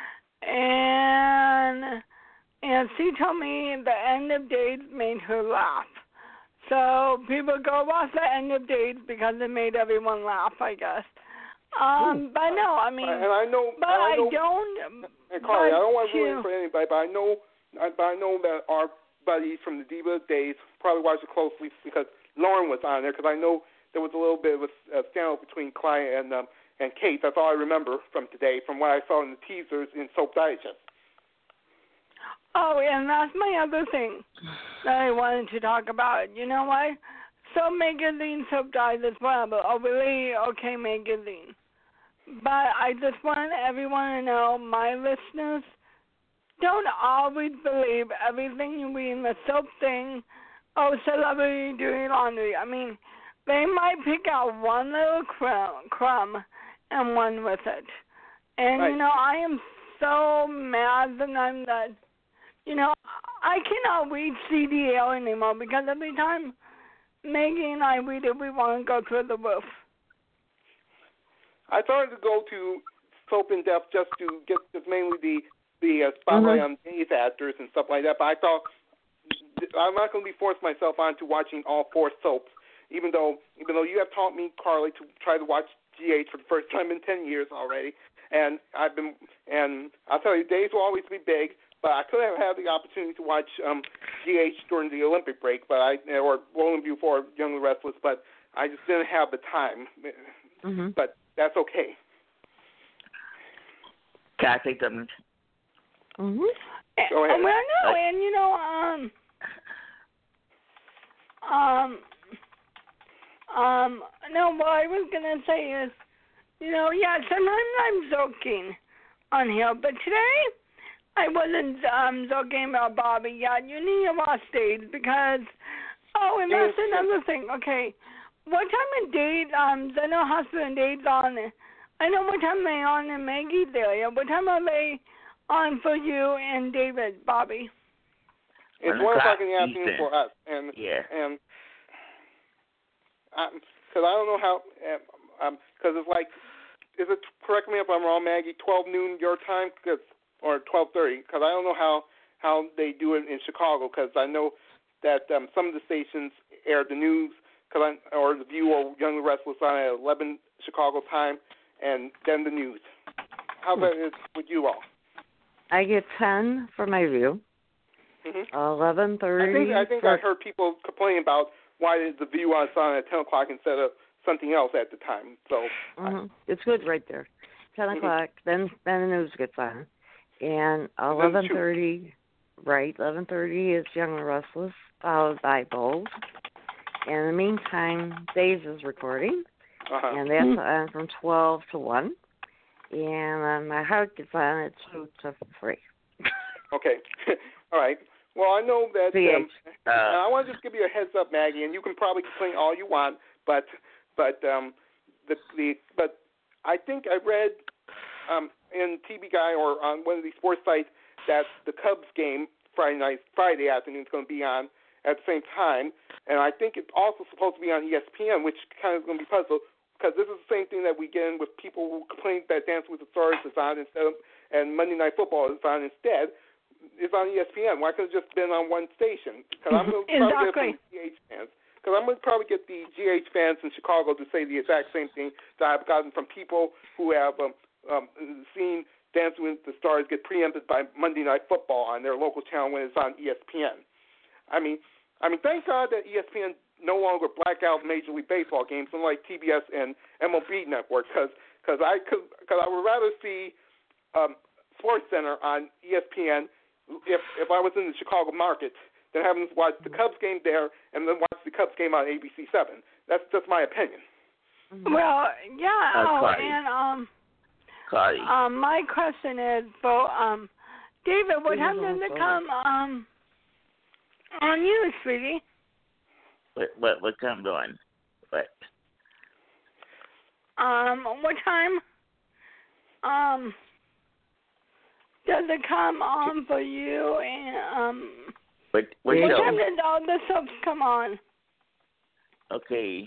and she told me the end of days made her laugh. So people go watch the end of days because it made everyone laugh, I guess. But no, I mean, and I know, but I don't. And Carly, I don't want to ruin it for anybody, but I know that our buddies from the Diva days probably watched it closely because Lauren was on there. Because I know there was a little bit of a standoff between Clyde and Kate. That's all I remember from today, from what I saw in the teasers in Soap Digest. Oh, and that's my other thing that I wanted to talk about. You know what? Soap Magazine, Soap Digest, whatever. Oh, really? Okay, Magazine. But I just want everyone to know, my listeners, don't always believe everything you read in the soap thing. Oh, celebrity doing laundry. I mean, they might pick out one little crumb and run with it. And, I am so mad that I cannot read CDL anymore because every time Maggie and I read it, we want to go through the roof. I started to go to Soap in Depth just to get mainly the spotlight on these actors and stuff like that. But I thought I'm not going to be forced myself onto watching all 4 soaps, even though you have taught me, Carly, to try to watch GH for the first time in 10 years already. And I'll tell you, days will always be big. But I could have had the opportunity to watch GH during the Olympic break, or Rolling View for Young and Restless, but I just didn't have the time. But that's okay. Can I say something? Go ahead. Well, no, and no, what I was gonna say is, sometimes I'm joking on here, but today I wasn't joking about Bobby yet. You need to watch days because, and that's another thing. Okay, what time of days, Zeno Hospital and Days on it? I know what time they're on in Maggie's area. What time are they on for you and David, Bobby? It's 1 o'clock in the afternoon for us. And because I don't know how, because it's like, correct me if I'm wrong, Maggie, 12 noon your time? Or 12:30, because I don't know how they do it in Chicago, because I know that some of the stations air the news, or The View or Young and Restless on at 11 Chicago time, and then the news. How about it with you all? I get 10 for my View. 11:30. I think I heard people complaining about why is The View on at 10 o'clock instead of something else at the time. So it's good right there. 10 o'clock, then the news gets on. And 11:30, 11:30 is Young and Restless, followed by Bold. And in the meantime, Days is recording, and that's on from 12 to 1. And my heart gets on at 2 to 3. Okay. All right. Well, I know that. I want to just give you a heads up, Maggie, and you can probably complain all you want, but I think I read in TV Guy or on one of these sports sites that the Cubs game Friday afternoon is going to be on at the same time, and I think it's also supposed to be on ESPN, which kind of is going to be puzzled. because this is the same thing that we get in with people who complain that Dancing with the Stars is on instead of, and Monday Night Football is on instead. It's on ESPN. Why couldn't it just been on one station? Because I'm going to probably get the GH fans. Because I'm going to probably get the GH fans in Chicago to say the exact same thing that I've gotten from people who have seen Dancing with the Stars get preempted by Monday Night Football on their local channel when it's on ESPN. I mean, thank God that ESPN no longer black out Major League Baseball games, unlike TBS and MLB Network, because I would rather see Sports Center on ESPN if I was in the Chicago market than having to watch the Cubs game there and then watch the Cubs game on ABC7. That's just my opinion. Well, yeah. Cardi. My question is, David, what time does it come on you, sweetie? What comes on? What? What time? Does it come on for you? And what time does all the soaps come on? Okay.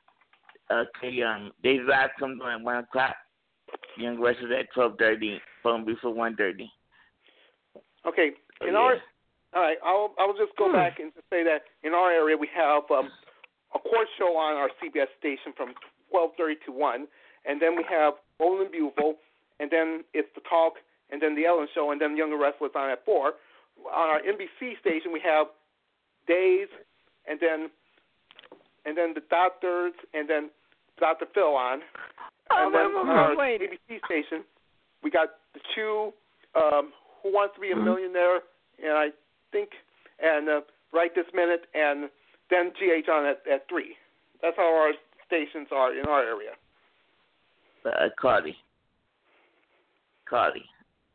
Days Live comes on at 1 o'clock. Young West is at 12:30. Phone before 1:30. Okay. All right. I'll just go back and just say that in our area we have a court show on our CBS station from 12:30 to 1, and then we have Roland Buvel, and then it's the Talk, and then the Ellen Show, and then Younger Wrestlers on at 4. On our NBC station we have Days, and then the Doctors, and then Dr. Phil on. And then on our ABC station we got the Chew, Who Wants to Be a Millionaire, and I think, and Right This Minute, and then GH on at 3. That's how our stations are in our area. Cardi. Carly.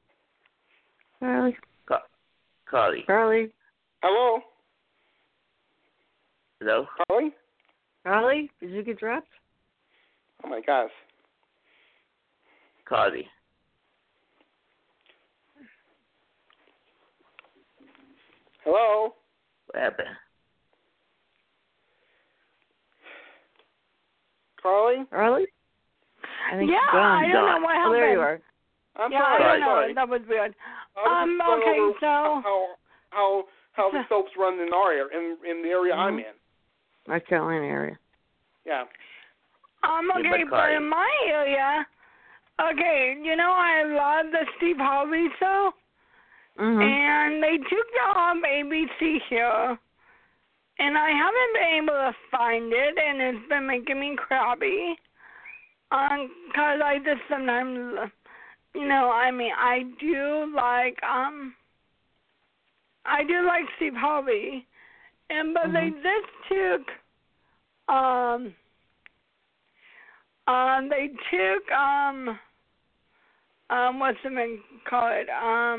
Hello? Hello? Carly, did you get dropped? Oh, my gosh. Cardi. Hello? What happened? Carly? I think yeah, gone. I don't know what happened. Oh, there you are. I'm yeah, sorry. I don't know. Sorry. That was weird. Okay, so how the soaps run in our area, in the area I'm in. North Carolina area. Yeah. Okay, but in my area, I love the Steve Harvey show, and they took it off ABC here, and I haven't been able to find it, and it's been making me crappy, because I just sometimes, I do like Steve Harvey, but they just took, what's the name call it?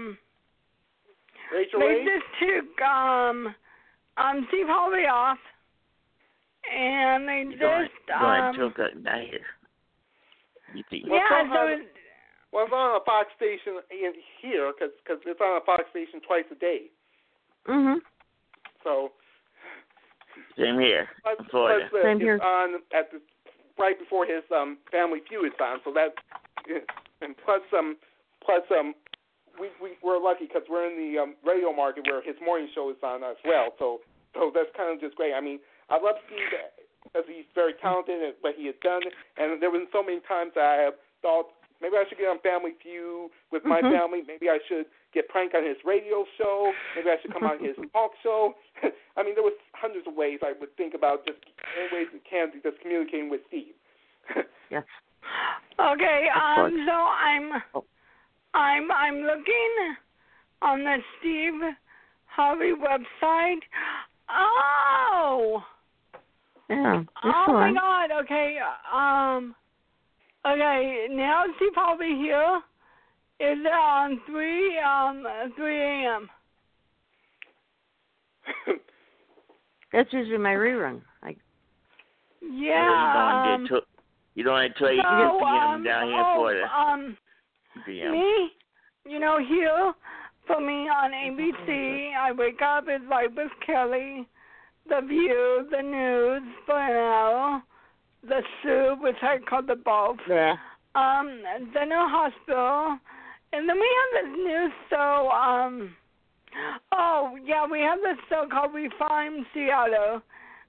Rachel they Ray? just took Steve Harvey off, and they not here. Well, it's on a Fox station in here because it's on a Fox station twice a day. So. Same here. Plus Same here. It's on right before his Family Feud is on. So that, and plus we're lucky because we're in the radio market where his morning show is on as well. So that's kind of just great. I mean, I love Steve because he's very talented at what he has done, and there have been so many times that I have thought maybe I should get on Family Feud with my family. Maybe I should get pranked on his radio show. Maybe I should come on his talk show. I mean, there was hundreds of ways I would think about just any ways we can to just communicating with Steve. Yes. Okay. So I'm looking on the Steve Harvey website. Oh. Yeah. Oh my God. Okay. Okay. Now Steve Harvey here is on 3 a.m. That's usually my rerun. Yeah. You don't want to tell you PM down here for the PM. Me, here for me on ABC, I wake up, it's like with Kelly, The View, the news for an hour, the Sioux, which I call the both. Yeah. Then a hospital, and then we have this new show. We have this show called Refine Seattle.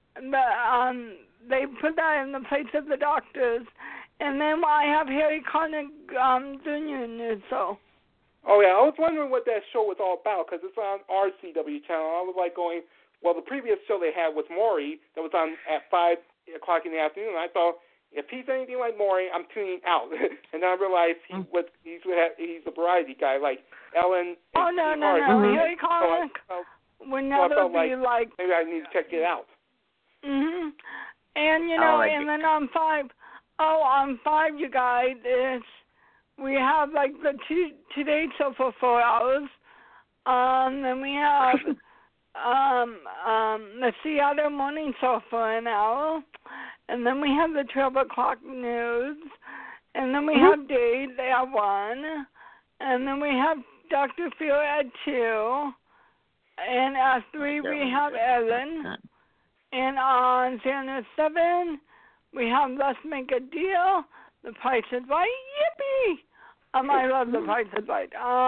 They put that in the place of the doctors, and then I have Harry Connick Jr. new show. Oh yeah, I was wondering what that show was all about because it's on our CW channel. I was like going, well, the previous show they had was Maury that was on at 5 o'clock in the afternoon. And I thought, if he's anything like Maury, I'm tuning out. And then I realized he's a variety guy like Ellen. Oh no, Harry Connick would never be like. Maybe I need to check it out. Mhm. And and then on 5. Oh, on 5, you guys, we have like the Today Show for 4 hours. Then we have the Seattle Morning Show for an hour. And then we have the 12 o'clock news. And then we have Days at 1. And then we have Dr. Phil at 2. And at 3, we have Ellen. And on Channel 7, we have Let's Make a Deal, The Price is Right, yippee! I love The Price is Right.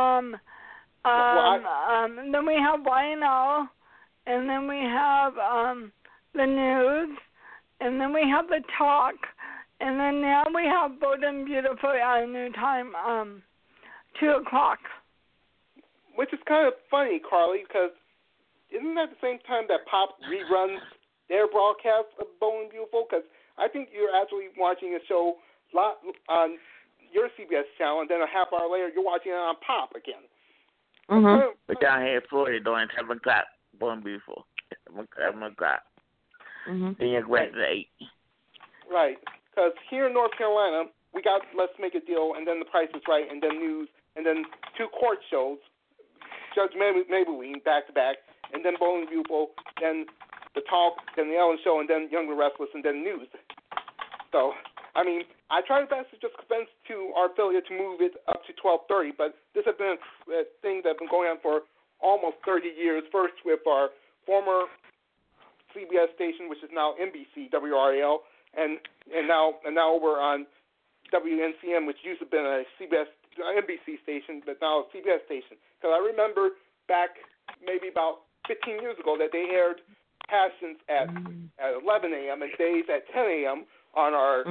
And then we have YNL, and then we have the news, and then we have the talk, and then now we have Bold and Beautiful at a new time, 2 o'clock. Which is kind of funny, Carly, because isn't that the same time that Pop reruns their broadcast of Bold and Beautiful? Because I think you're actually watching a show on your CBS channel, and then a half hour later you're watching it on Pop again. Mm-hmm. But down here in Florida, during 7 o'clock, Bold and Beautiful. 7 o'clock. Mm-hmm. Then you go to 8. Right. Because here in North Carolina, we got Let's Make a Deal, and then The Price is Right, and then News, and then 2 court shows, Judge Maybelline back-to-back, and then Bold and Beautiful, then The Talk, then The Ellen Show, and then Young and Restless, and then News. So, I mean, I tried best to just convince our affiliate to move it up to 12:30, but this has been a thing that's been going on for almost 30 years. First with our former CBS station, which is now NBC WRAL, and now we're on WNCM, which used to have been a CBS NBC station, but now a CBS station. Because I remember back maybe about 15 years ago that they aired Passions at 11 a.m. and Days at 10 a.m. on our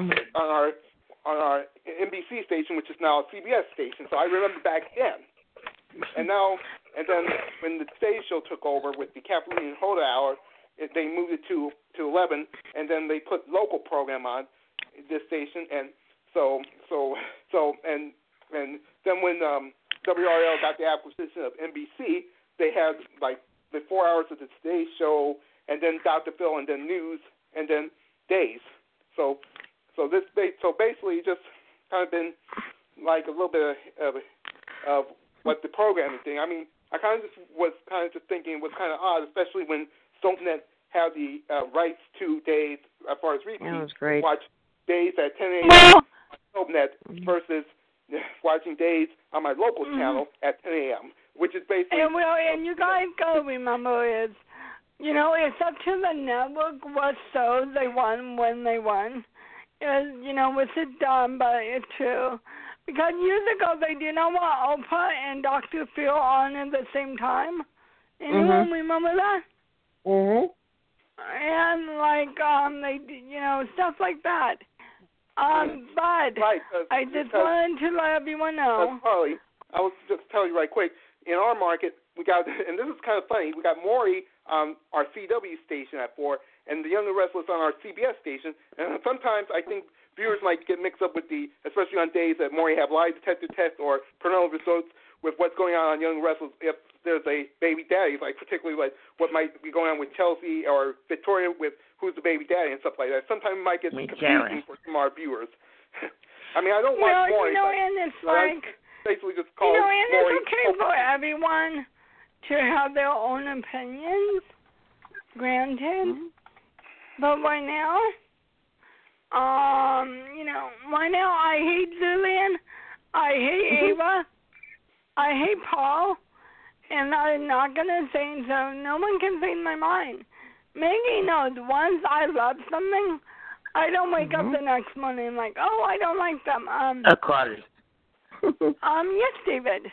NBC station, which is now a CBS station. So I remember back then. And then when the stage show took over with the Kathleen and Hoda Hour, they moved it to 11, and then they put local program on this station, and then when WRL got the acquisition of NBC, they had like the 4 hours of the Today Show, and then Dr. Phil, and then News, and then Days. So basically, just kind of been like a little bit of what the programming thing. I mean, I was thinking it was kind of odd, especially when SoapNet had the rights to Days as far as repeats. That was great. Watch Days at 10 a.m. on SoapNet versus watching Days on my local channel at 10 a.m., which is basically. And you guys gotta remember is, it's up to the network what shows they won when they won. Which is dumb, but it's true. Because years ago they did not want Oprah and Dr. Phil on at the same time. Anyone remember that? Mhm. And they, stuff like that. But right, I just wanted to let everyone know. Carly, I was just tell you right quick. In our market, we got, and this is kind of funny. We got Maury on our CW station at 4, and the Young and Restless on our CBS station. And sometimes I think viewers might get mixed up with especially on days that Maury have lie detector tests or parental results with what's going on Young and Restless. If there's a baby daddy, like particularly like what might be going on with Chelsea or Victoria with who's the baby daddy and stuff like that. Sometimes it might get confusing for some of our viewers. I mean, I don't want Maury. And it's like. Basically just call and Maury. it's okay for everyone to have their own opinions, granted. But right now, I hate Julian, I hate Ava, I hate Paul, and I'm not going to say so. No one can say my mind. Maggie knows once I love something, I don't wake up the next morning like, oh, I don't like them. Carly. Yes, David.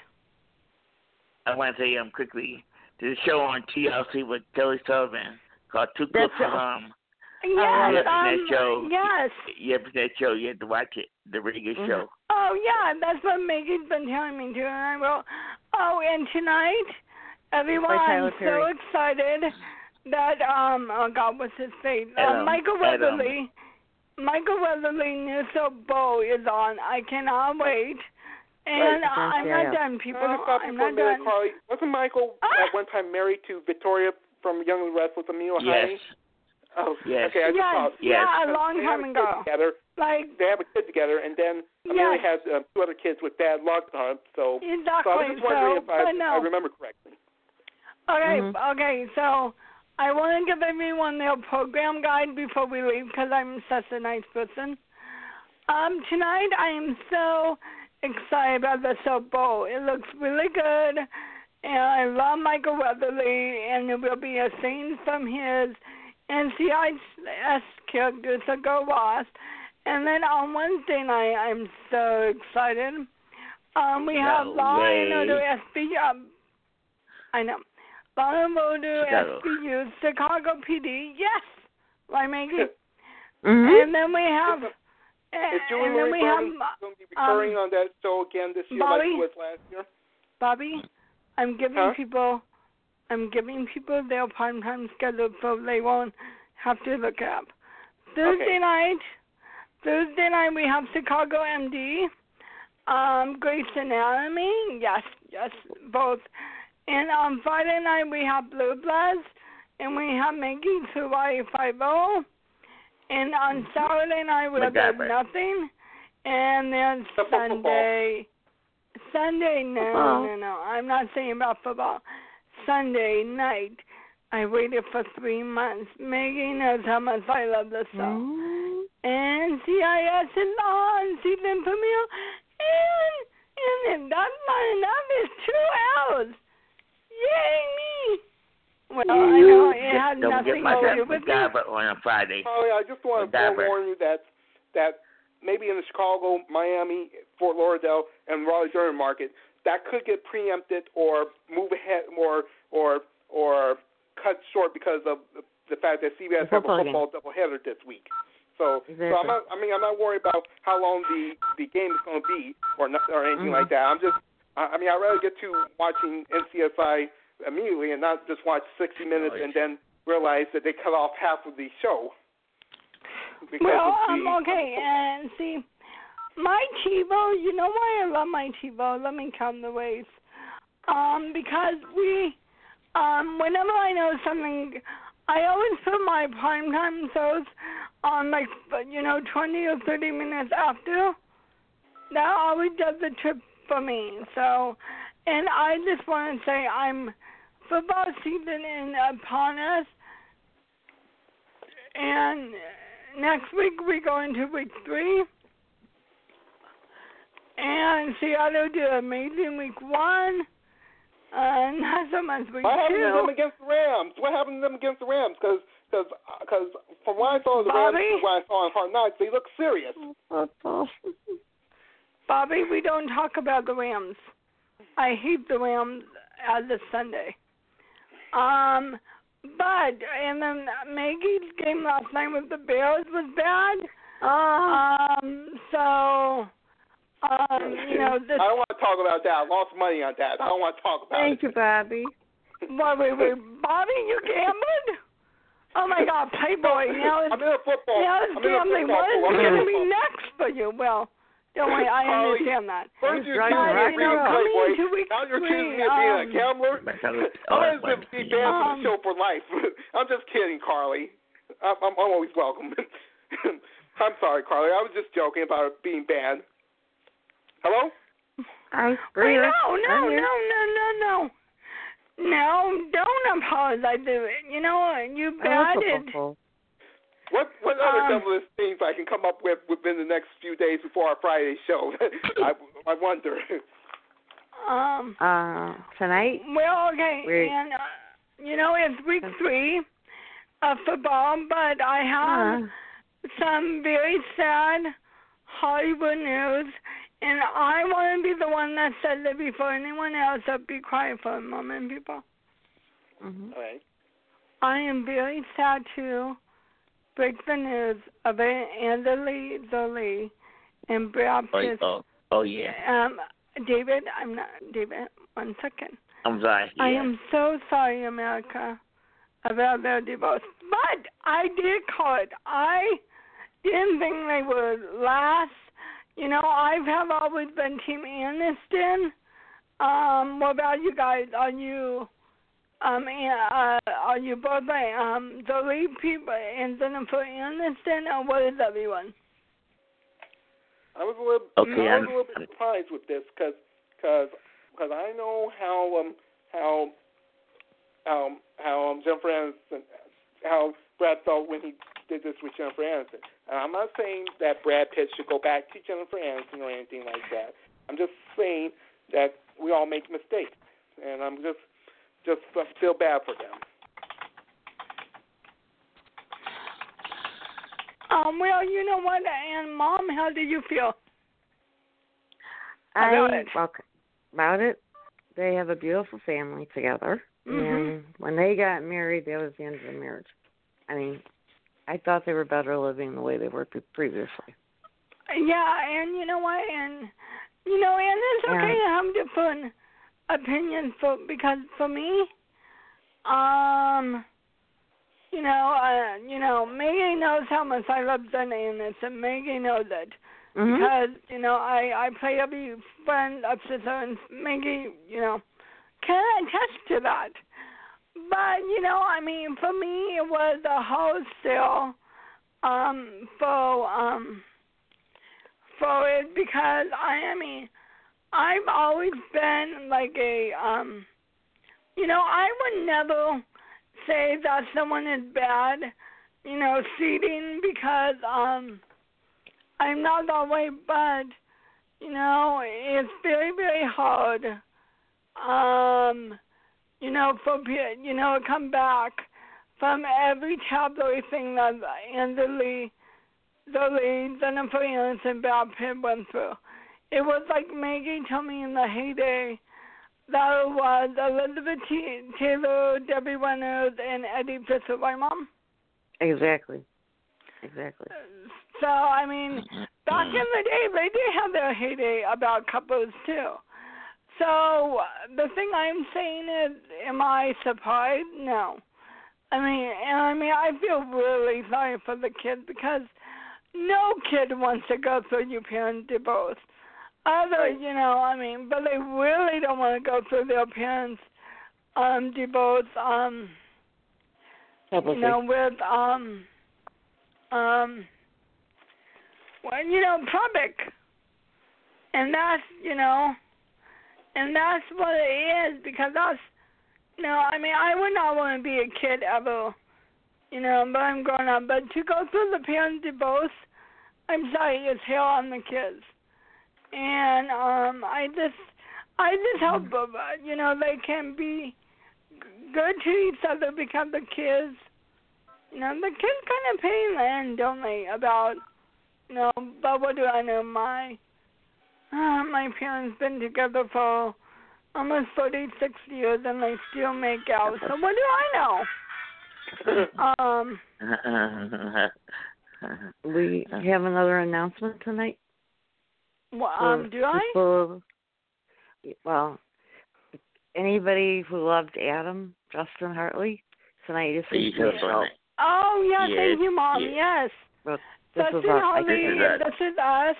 I want to say quickly, there's a show on TLC with Kelly Sullivan called Too Close to Home. Yes, that show. Yes. Yeah, that show, you have to watch it. The really good show. Oh, yeah, that's what Maggie's been telling me to, and I will. Oh, and tonight, everyone, I'm so excited that, oh, God, what's his face? Michael Weatherly. Michael Weatherly New Soap Bow is on. I cannot wait. And I'm not done, people. I'm not done. Carly, wasn't Michael at one time married to Victoria from Young and Restless, Emil Heine? Yes. Oh, yes. Okay, I just thought. Yeah, a long time ago. They have a kid together, and then Amelia has 2 other kids with Dad Lockhart. So, exactly. So I was just wondering if I remember correctly. Okay, so I want to give everyone their program guide before we leave because I'm such a nice person. Tonight I am so excited about the soap bowl. It looks really good, and I love Michael Weatherly, and there will be a scene from his NCIS character, so go watch. And then on Wednesday night, I'm so excited. We have Law and Order SVU. I know. Law and Order SVU, Chicago PD. Yes, right, Maggie? And then we have. Is Julie Marie Berman going to be recurring on that show again this year like she was last year? Bobby, I'm giving people their primetime schedule so they won't have to look up. Thursday night we have Chicago MD, Grey's Anatomy, yes, both. And on Friday night we have Blue Bloods, and we have Maggie's Hawaii 5-0. And on Saturday night we have nothing, and then Sunday, no, I'm not saying about football. Sunday night, I waited for 3 months. Maggie knows how much I love this show. And CIS is on season premiere, and that's not enough. It's 2 hours. Yay me! Well, I know it has nothing to do with it. On a Friday. Holly, I just want to forewarn you that maybe in the Chicago, Miami, Fort Lauderdale, and Raleigh-Durham market, that could get preempted or move ahead or cut short because of the fact that CBS have a football doubleheader this week. So I'm not worried about how long the game is going to be or anything like that. I'd rather get to watching NCSI immediately and not just watch 60 minutes and then realize that they cut off half of the show. Okay, and see, my TiVo, you know why I love my TiVo? Let me count the ways. Because we, whenever I know something, I always put my primetime shows on 20 or 30 minutes after. That always does the trip for me. So, and I just want to say football season is upon us, and next week we go into week 3, and Seattle did amazing week 1, not so much week 2. What happened to them against the Rams? Because from what I saw of the Rams to what I saw on Hard Knocks, they look serious. Bobby, we don't talk about the Rams. I hate the Rams as a Sunday. But and then Maggie's game last night with the Bears was bad. I don't want to talk about that. I lost money on that. I don't want to talk about Thank you, Bobby. Wait, Bobby, you gambled? Oh my God, Playboy! I'm in a football. Now it's gambling. What is going to be next for you? Well. Don't worry, I understand that. First you're accusing me of being a Playboy, now you're accusing me of being a gambler. I was going to be banned from the show for life. I'm just kidding, Carly. I'm always welcome. I'm sorry, Carly. I was just joking about it being banned. Hello? No, don't apologize. You know what? You batted. What other devilish things I can come up with within the next few days before our Friday show? I wonder. Tonight? Well, okay, and it's week 3 of football, but I have some very sad Hollywood news, and I want to be the one that says it before anyone else. So be quiet for a moment, people. Mm-hmm. All right. I am very sad to break the news of Angelina Jolie and Brad Pitt. Oh yeah. David, I'm not David. 1 second. I'm sorry. Yeah. I am so sorry, America, about their divorce. But I did call it. I didn't think they would last. You know, I have always been Team Aniston. What about you guys? Are you both the lead people and Jennifer Aniston, or what is everyone? I was a little bit surprised with this because I know how Jennifer Aniston, how Brad felt when he did this with Jennifer Aniston. And I'm not saying that Brad Pitt should go back to Jennifer Aniston or anything like that. I'm just saying that we all make mistakes, and I'm just feel bad for them. Well, you know what, and Mom, how do you feel about it? About it, they have a beautiful family together, and when they got married, that was the end of the marriage. I mean, I thought they were better living the way they were previously. Yeah, and you know what, and it's okay to have different opinions, because for me, Maggie knows how much I love Jen Aniston. Maggie knows it. Because, I play every friend up to her, and Maggie, can attest to that. But, for me, it was a wholesale for it, because, I've always been like I would never say that someone is bad, cheating, because I'm not that way, but it's very, very hard for people to come back from every tabloid thing that Angelina Jolie, Jennifer Aniston, and Brad Pitt went through. It was like Maggie told me in the heyday that it was Elizabeth Taylor, Debbie Reynolds, and Eddie Fisher, right, Mom? Exactly. So, back in the day, they did have their heyday about couples, too. So, the thing I'm saying is, am I surprised? No. I feel really sorry for the kid, because no kid wants to go through your parents' divorce. But they really don't want to go through their parents' divorce, public. And that's what it is, because I would not want to be a kid ever, but I'm grown up. But to go through the parents' divorce, I'm sorry, it's hell on the kids. And I just hope they can be good to each other, because the kids kind of pay in the end, don't they? About but what do I know? My parents been together for almost 46 years, and they still make out. So what do I know? We have another announcement tonight. Well, do I? Well, anybody who loved Adam, Justin Hartley, tonight is his show. Oh, yes, thank you, Mom. Yes. Well, Justin Hartley, this is us.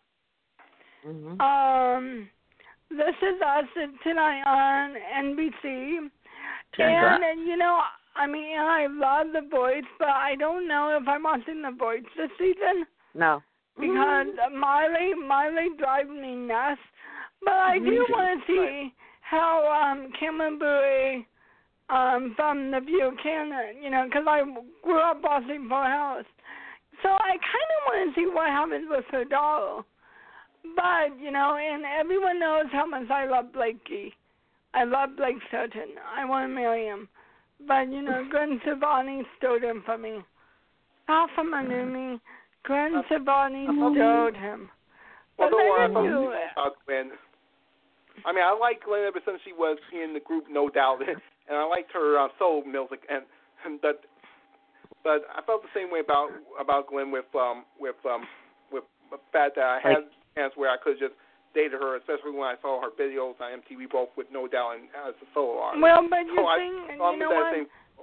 This is us tonight on NBC. And, I love The Voice, but I don't know if I'm watching The Voice this season. No. Because Miley drives me nuts. But I do want to see how Cameron Bure from The View can, because I grew up watching Full House. So I kind of want to see what happens with her daughter. But, and everyone knows how much I love Blakey. I love Blake Shelton. I want to marry him. But, Gwen Stefani stood in for me. Not from under me. Gwen Stefani showed him. Well, But don't worry they didn't do it. about Gwen. I mean, I like Gwen ever since she was in the group No Doubt, and I liked her soul music, but I felt the same way about Gwen with the fact that I had a chance where I could just dated her, especially when I saw her videos on MTV, both with No Doubt and as a solo artist. Well, but you know what?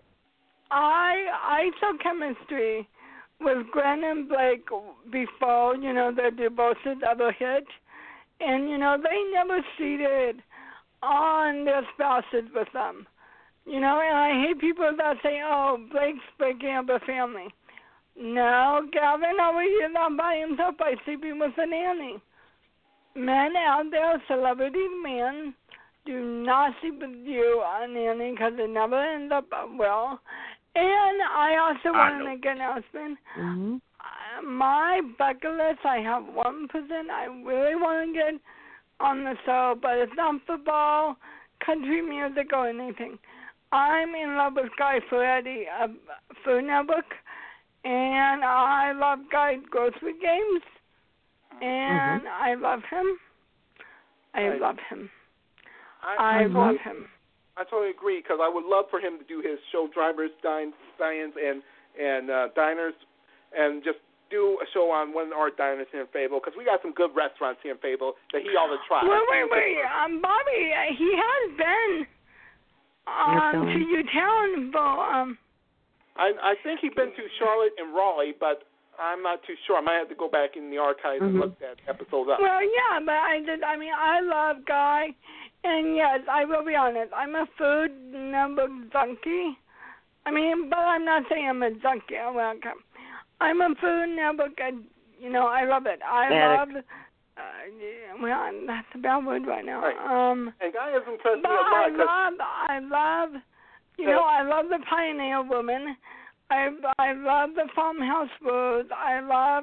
I saw chemistry with Gwen and Blake before, the divorce double hit. And, they never cheated on their spouses with them. And I hate people that say, oh, Blake's breaking up a family. No, Gavin over here not by himself by sleeping with a nanny. Men out there, celebrity men, do not sleep with you on nanny because it never ends up well. And I also want to make an announcement. Mm-hmm. My bucket list, I have 1% I really want to get on the show, but it's not football, country music, or anything. I'm in love with Guy Fieri of Food Network, and I love Guy Grocery Games, and I love him. I love him. I love him. I totally agree, because I would love for him to do his show Drivers, Dines, and Diners, and just do a show on one of our diners here in Fayetteville, because we got some good restaurants here in Fayetteville that he ought to try. Wait. Bobby, he has been to Utown, but I think he's been to Charlotte and Raleigh, but I'm not too sure. I might have to go back in the archives and look that episode up. Well, yeah, but I love Guy, and yes, I will be honest. I'm a Food Network junkie. But I'm not saying I'm a junkie. I'm a Food Network. I love it. I love. That's a bad word right now. Right. And Guy is impressed but me a lot. I love. I love the Pioneer Woman. I love the Farmhouse Blues. I love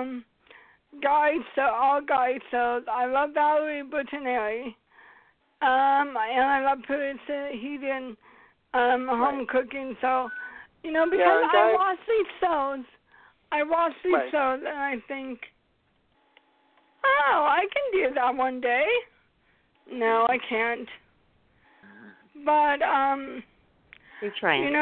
all Guy shows. I love Valerie Bertinelli. And I love Paris Heaton, home cooking. So, because I watch these shows. And I think, oh, I can do that one day. No, I can't. But, you're trying.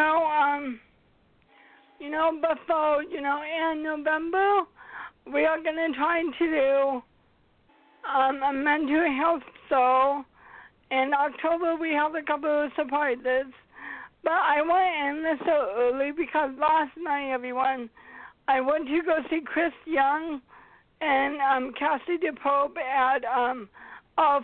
Before, in November, we are going to try to do a mental health show. In October, we have a couple of surprises. But I want to end this so early because last night, everyone, I went to go see Chris Young and Cassie DePope at All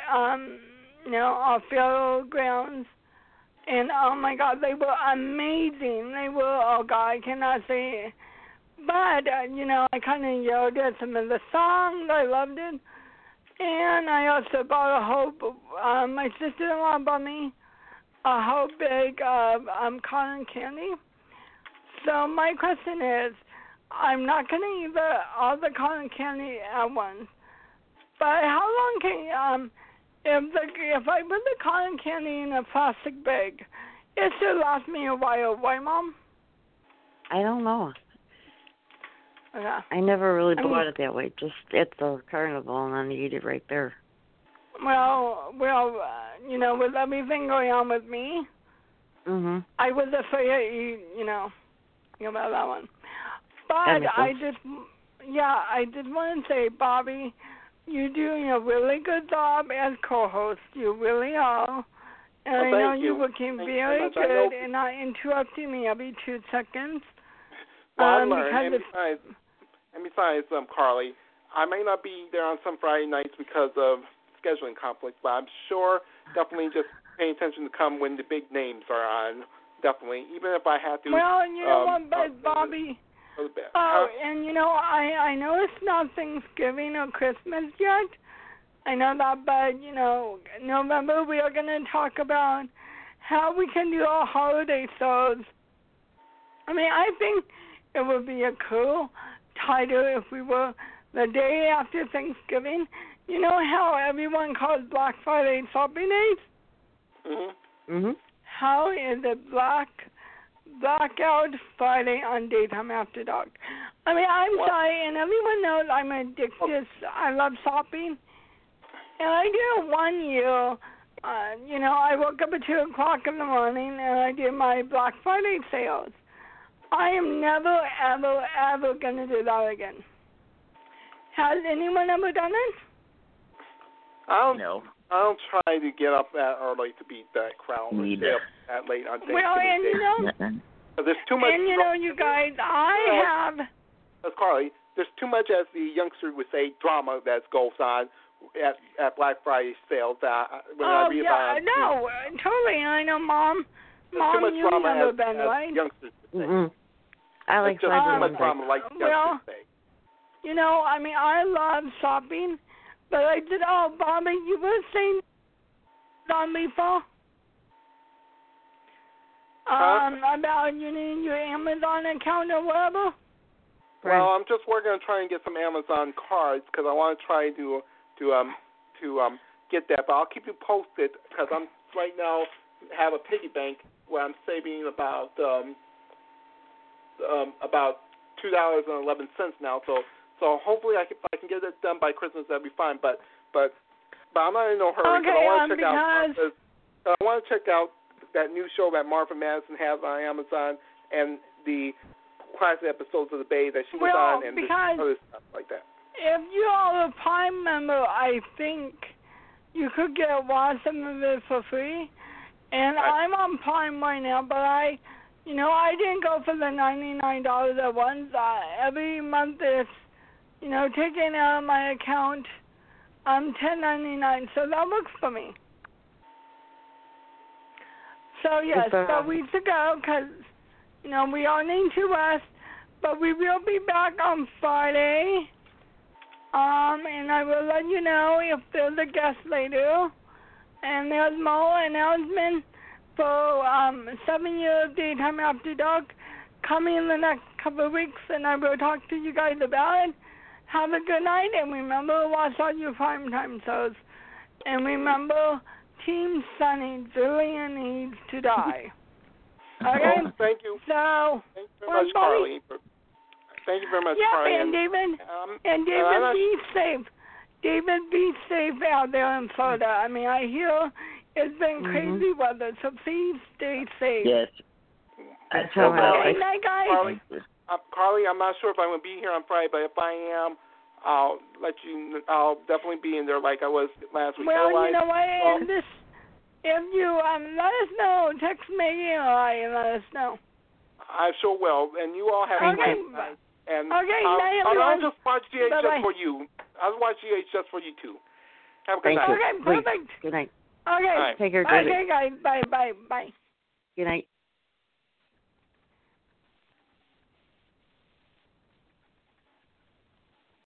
Fairgrounds. And, oh, my God, they were amazing. They were, oh, God, I cannot say it. But, I kind of yelled at some of the songs. I loved it. And I also bought a whole, my sister-in-law bought me a whole bag of cotton candy. So my question is, I'm not going to eat all the cotton candy at once. But how long can if I put the cotton candy in a plastic bag, it should last me a while, right, Mom? I don't know. Yeah. I never really bought it that way. Just at the carnival, and then you eat it right there. Well, with everything going on with me, I was afraid to eat, about that one. But I just want to say, Bobby, you're doing a really good job as co-host. You really are. And I know you're working very good and not interrupting me every 2 seconds. Well, I learned. And besides, Carly, I may not be there on some Friday nights because of scheduling conflicts, but I'm sure definitely just paying attention to come when the big names are on. Definitely, even if I have to. Well, you know what, but Bobby. And I know it's not Thanksgiving or Christmas yet. I know that, but November we are going to talk about how we can do our holiday shows. I think it would be a cool title if we were the day after Thanksgiving. You know how everyone calls Black Friday shopping days? How is it Blackout Friday on Daytime After Dark? I mean, I'm sorry, and everyone knows I'm addicted. I love shopping. And I did 1 year, I woke up at 2 o'clock in the morning and I did my Black Friday sales. I am never, ever, ever going to do that again. Has anyone ever done it? No. I don't try to get up that early to beat that crowd or stay up that late on Thanksgiving Day. There's too much. And you guys, I have. Carly, there's too much, as the youngsters would say, drama that goes on at Black Friday sales. When I read about no, totally. I know, Mom, you've never been, right? Youngsters would say. I like too much drama, like youngsters say. I love shopping, but I did. Oh, Bobby, you were saying on before about you need your Amazon account or whatever. Well, I'm just working on trying to get some Amazon cards because I want to try to get that. But I'll keep you posted because I'm right now have a piggy bank where I'm saving about $2.11 now. So hopefully if I can get it done by Christmas, that'd be fine. But I'm not in no hurry because I want to check out that new show that Martha Madison has on Amazon and the classic episodes of The Bay that she was on and other stuff like that. If you are a Prime member, I think you could watch some of it for free. And I'm on Prime right now, but I didn't go for the $99 at once. Every month it's, taken out of my account, $10.99, so that works for me. So yes, but we should go because, we all need to rest. But we will be back on Friday. And I will let you know if there's a guest later. And there's more announcement for 7 years Daytime After Dark coming in the next couple of weeks, and I will talk to you guys about it. Have a good night, and remember, watch all your primetime shows. And remember, Team Sunny, Julian needs to die. Okay? Thank you. So, thank you very much, Carly. Thank you very much, Carly. And David, be safe. David, be safe out there in Florida. I mean, I hear it's been crazy weather, so please stay safe. Yes. Okay, night, guys. Carly, I'm not sure if I'm going to be here on Friday, but if I am, I'll let you. I'll definitely be in there like I was last week. Well, you know what? If you let us know, text Maggie or I and let us know. I sure will. And you all have a great night. And night, I'll just watch GH just for you. I'll watch GH just for you too. Have a good night. Okay, perfect. Good night. Okay. Take care. Okay, guys. Bye. Good night.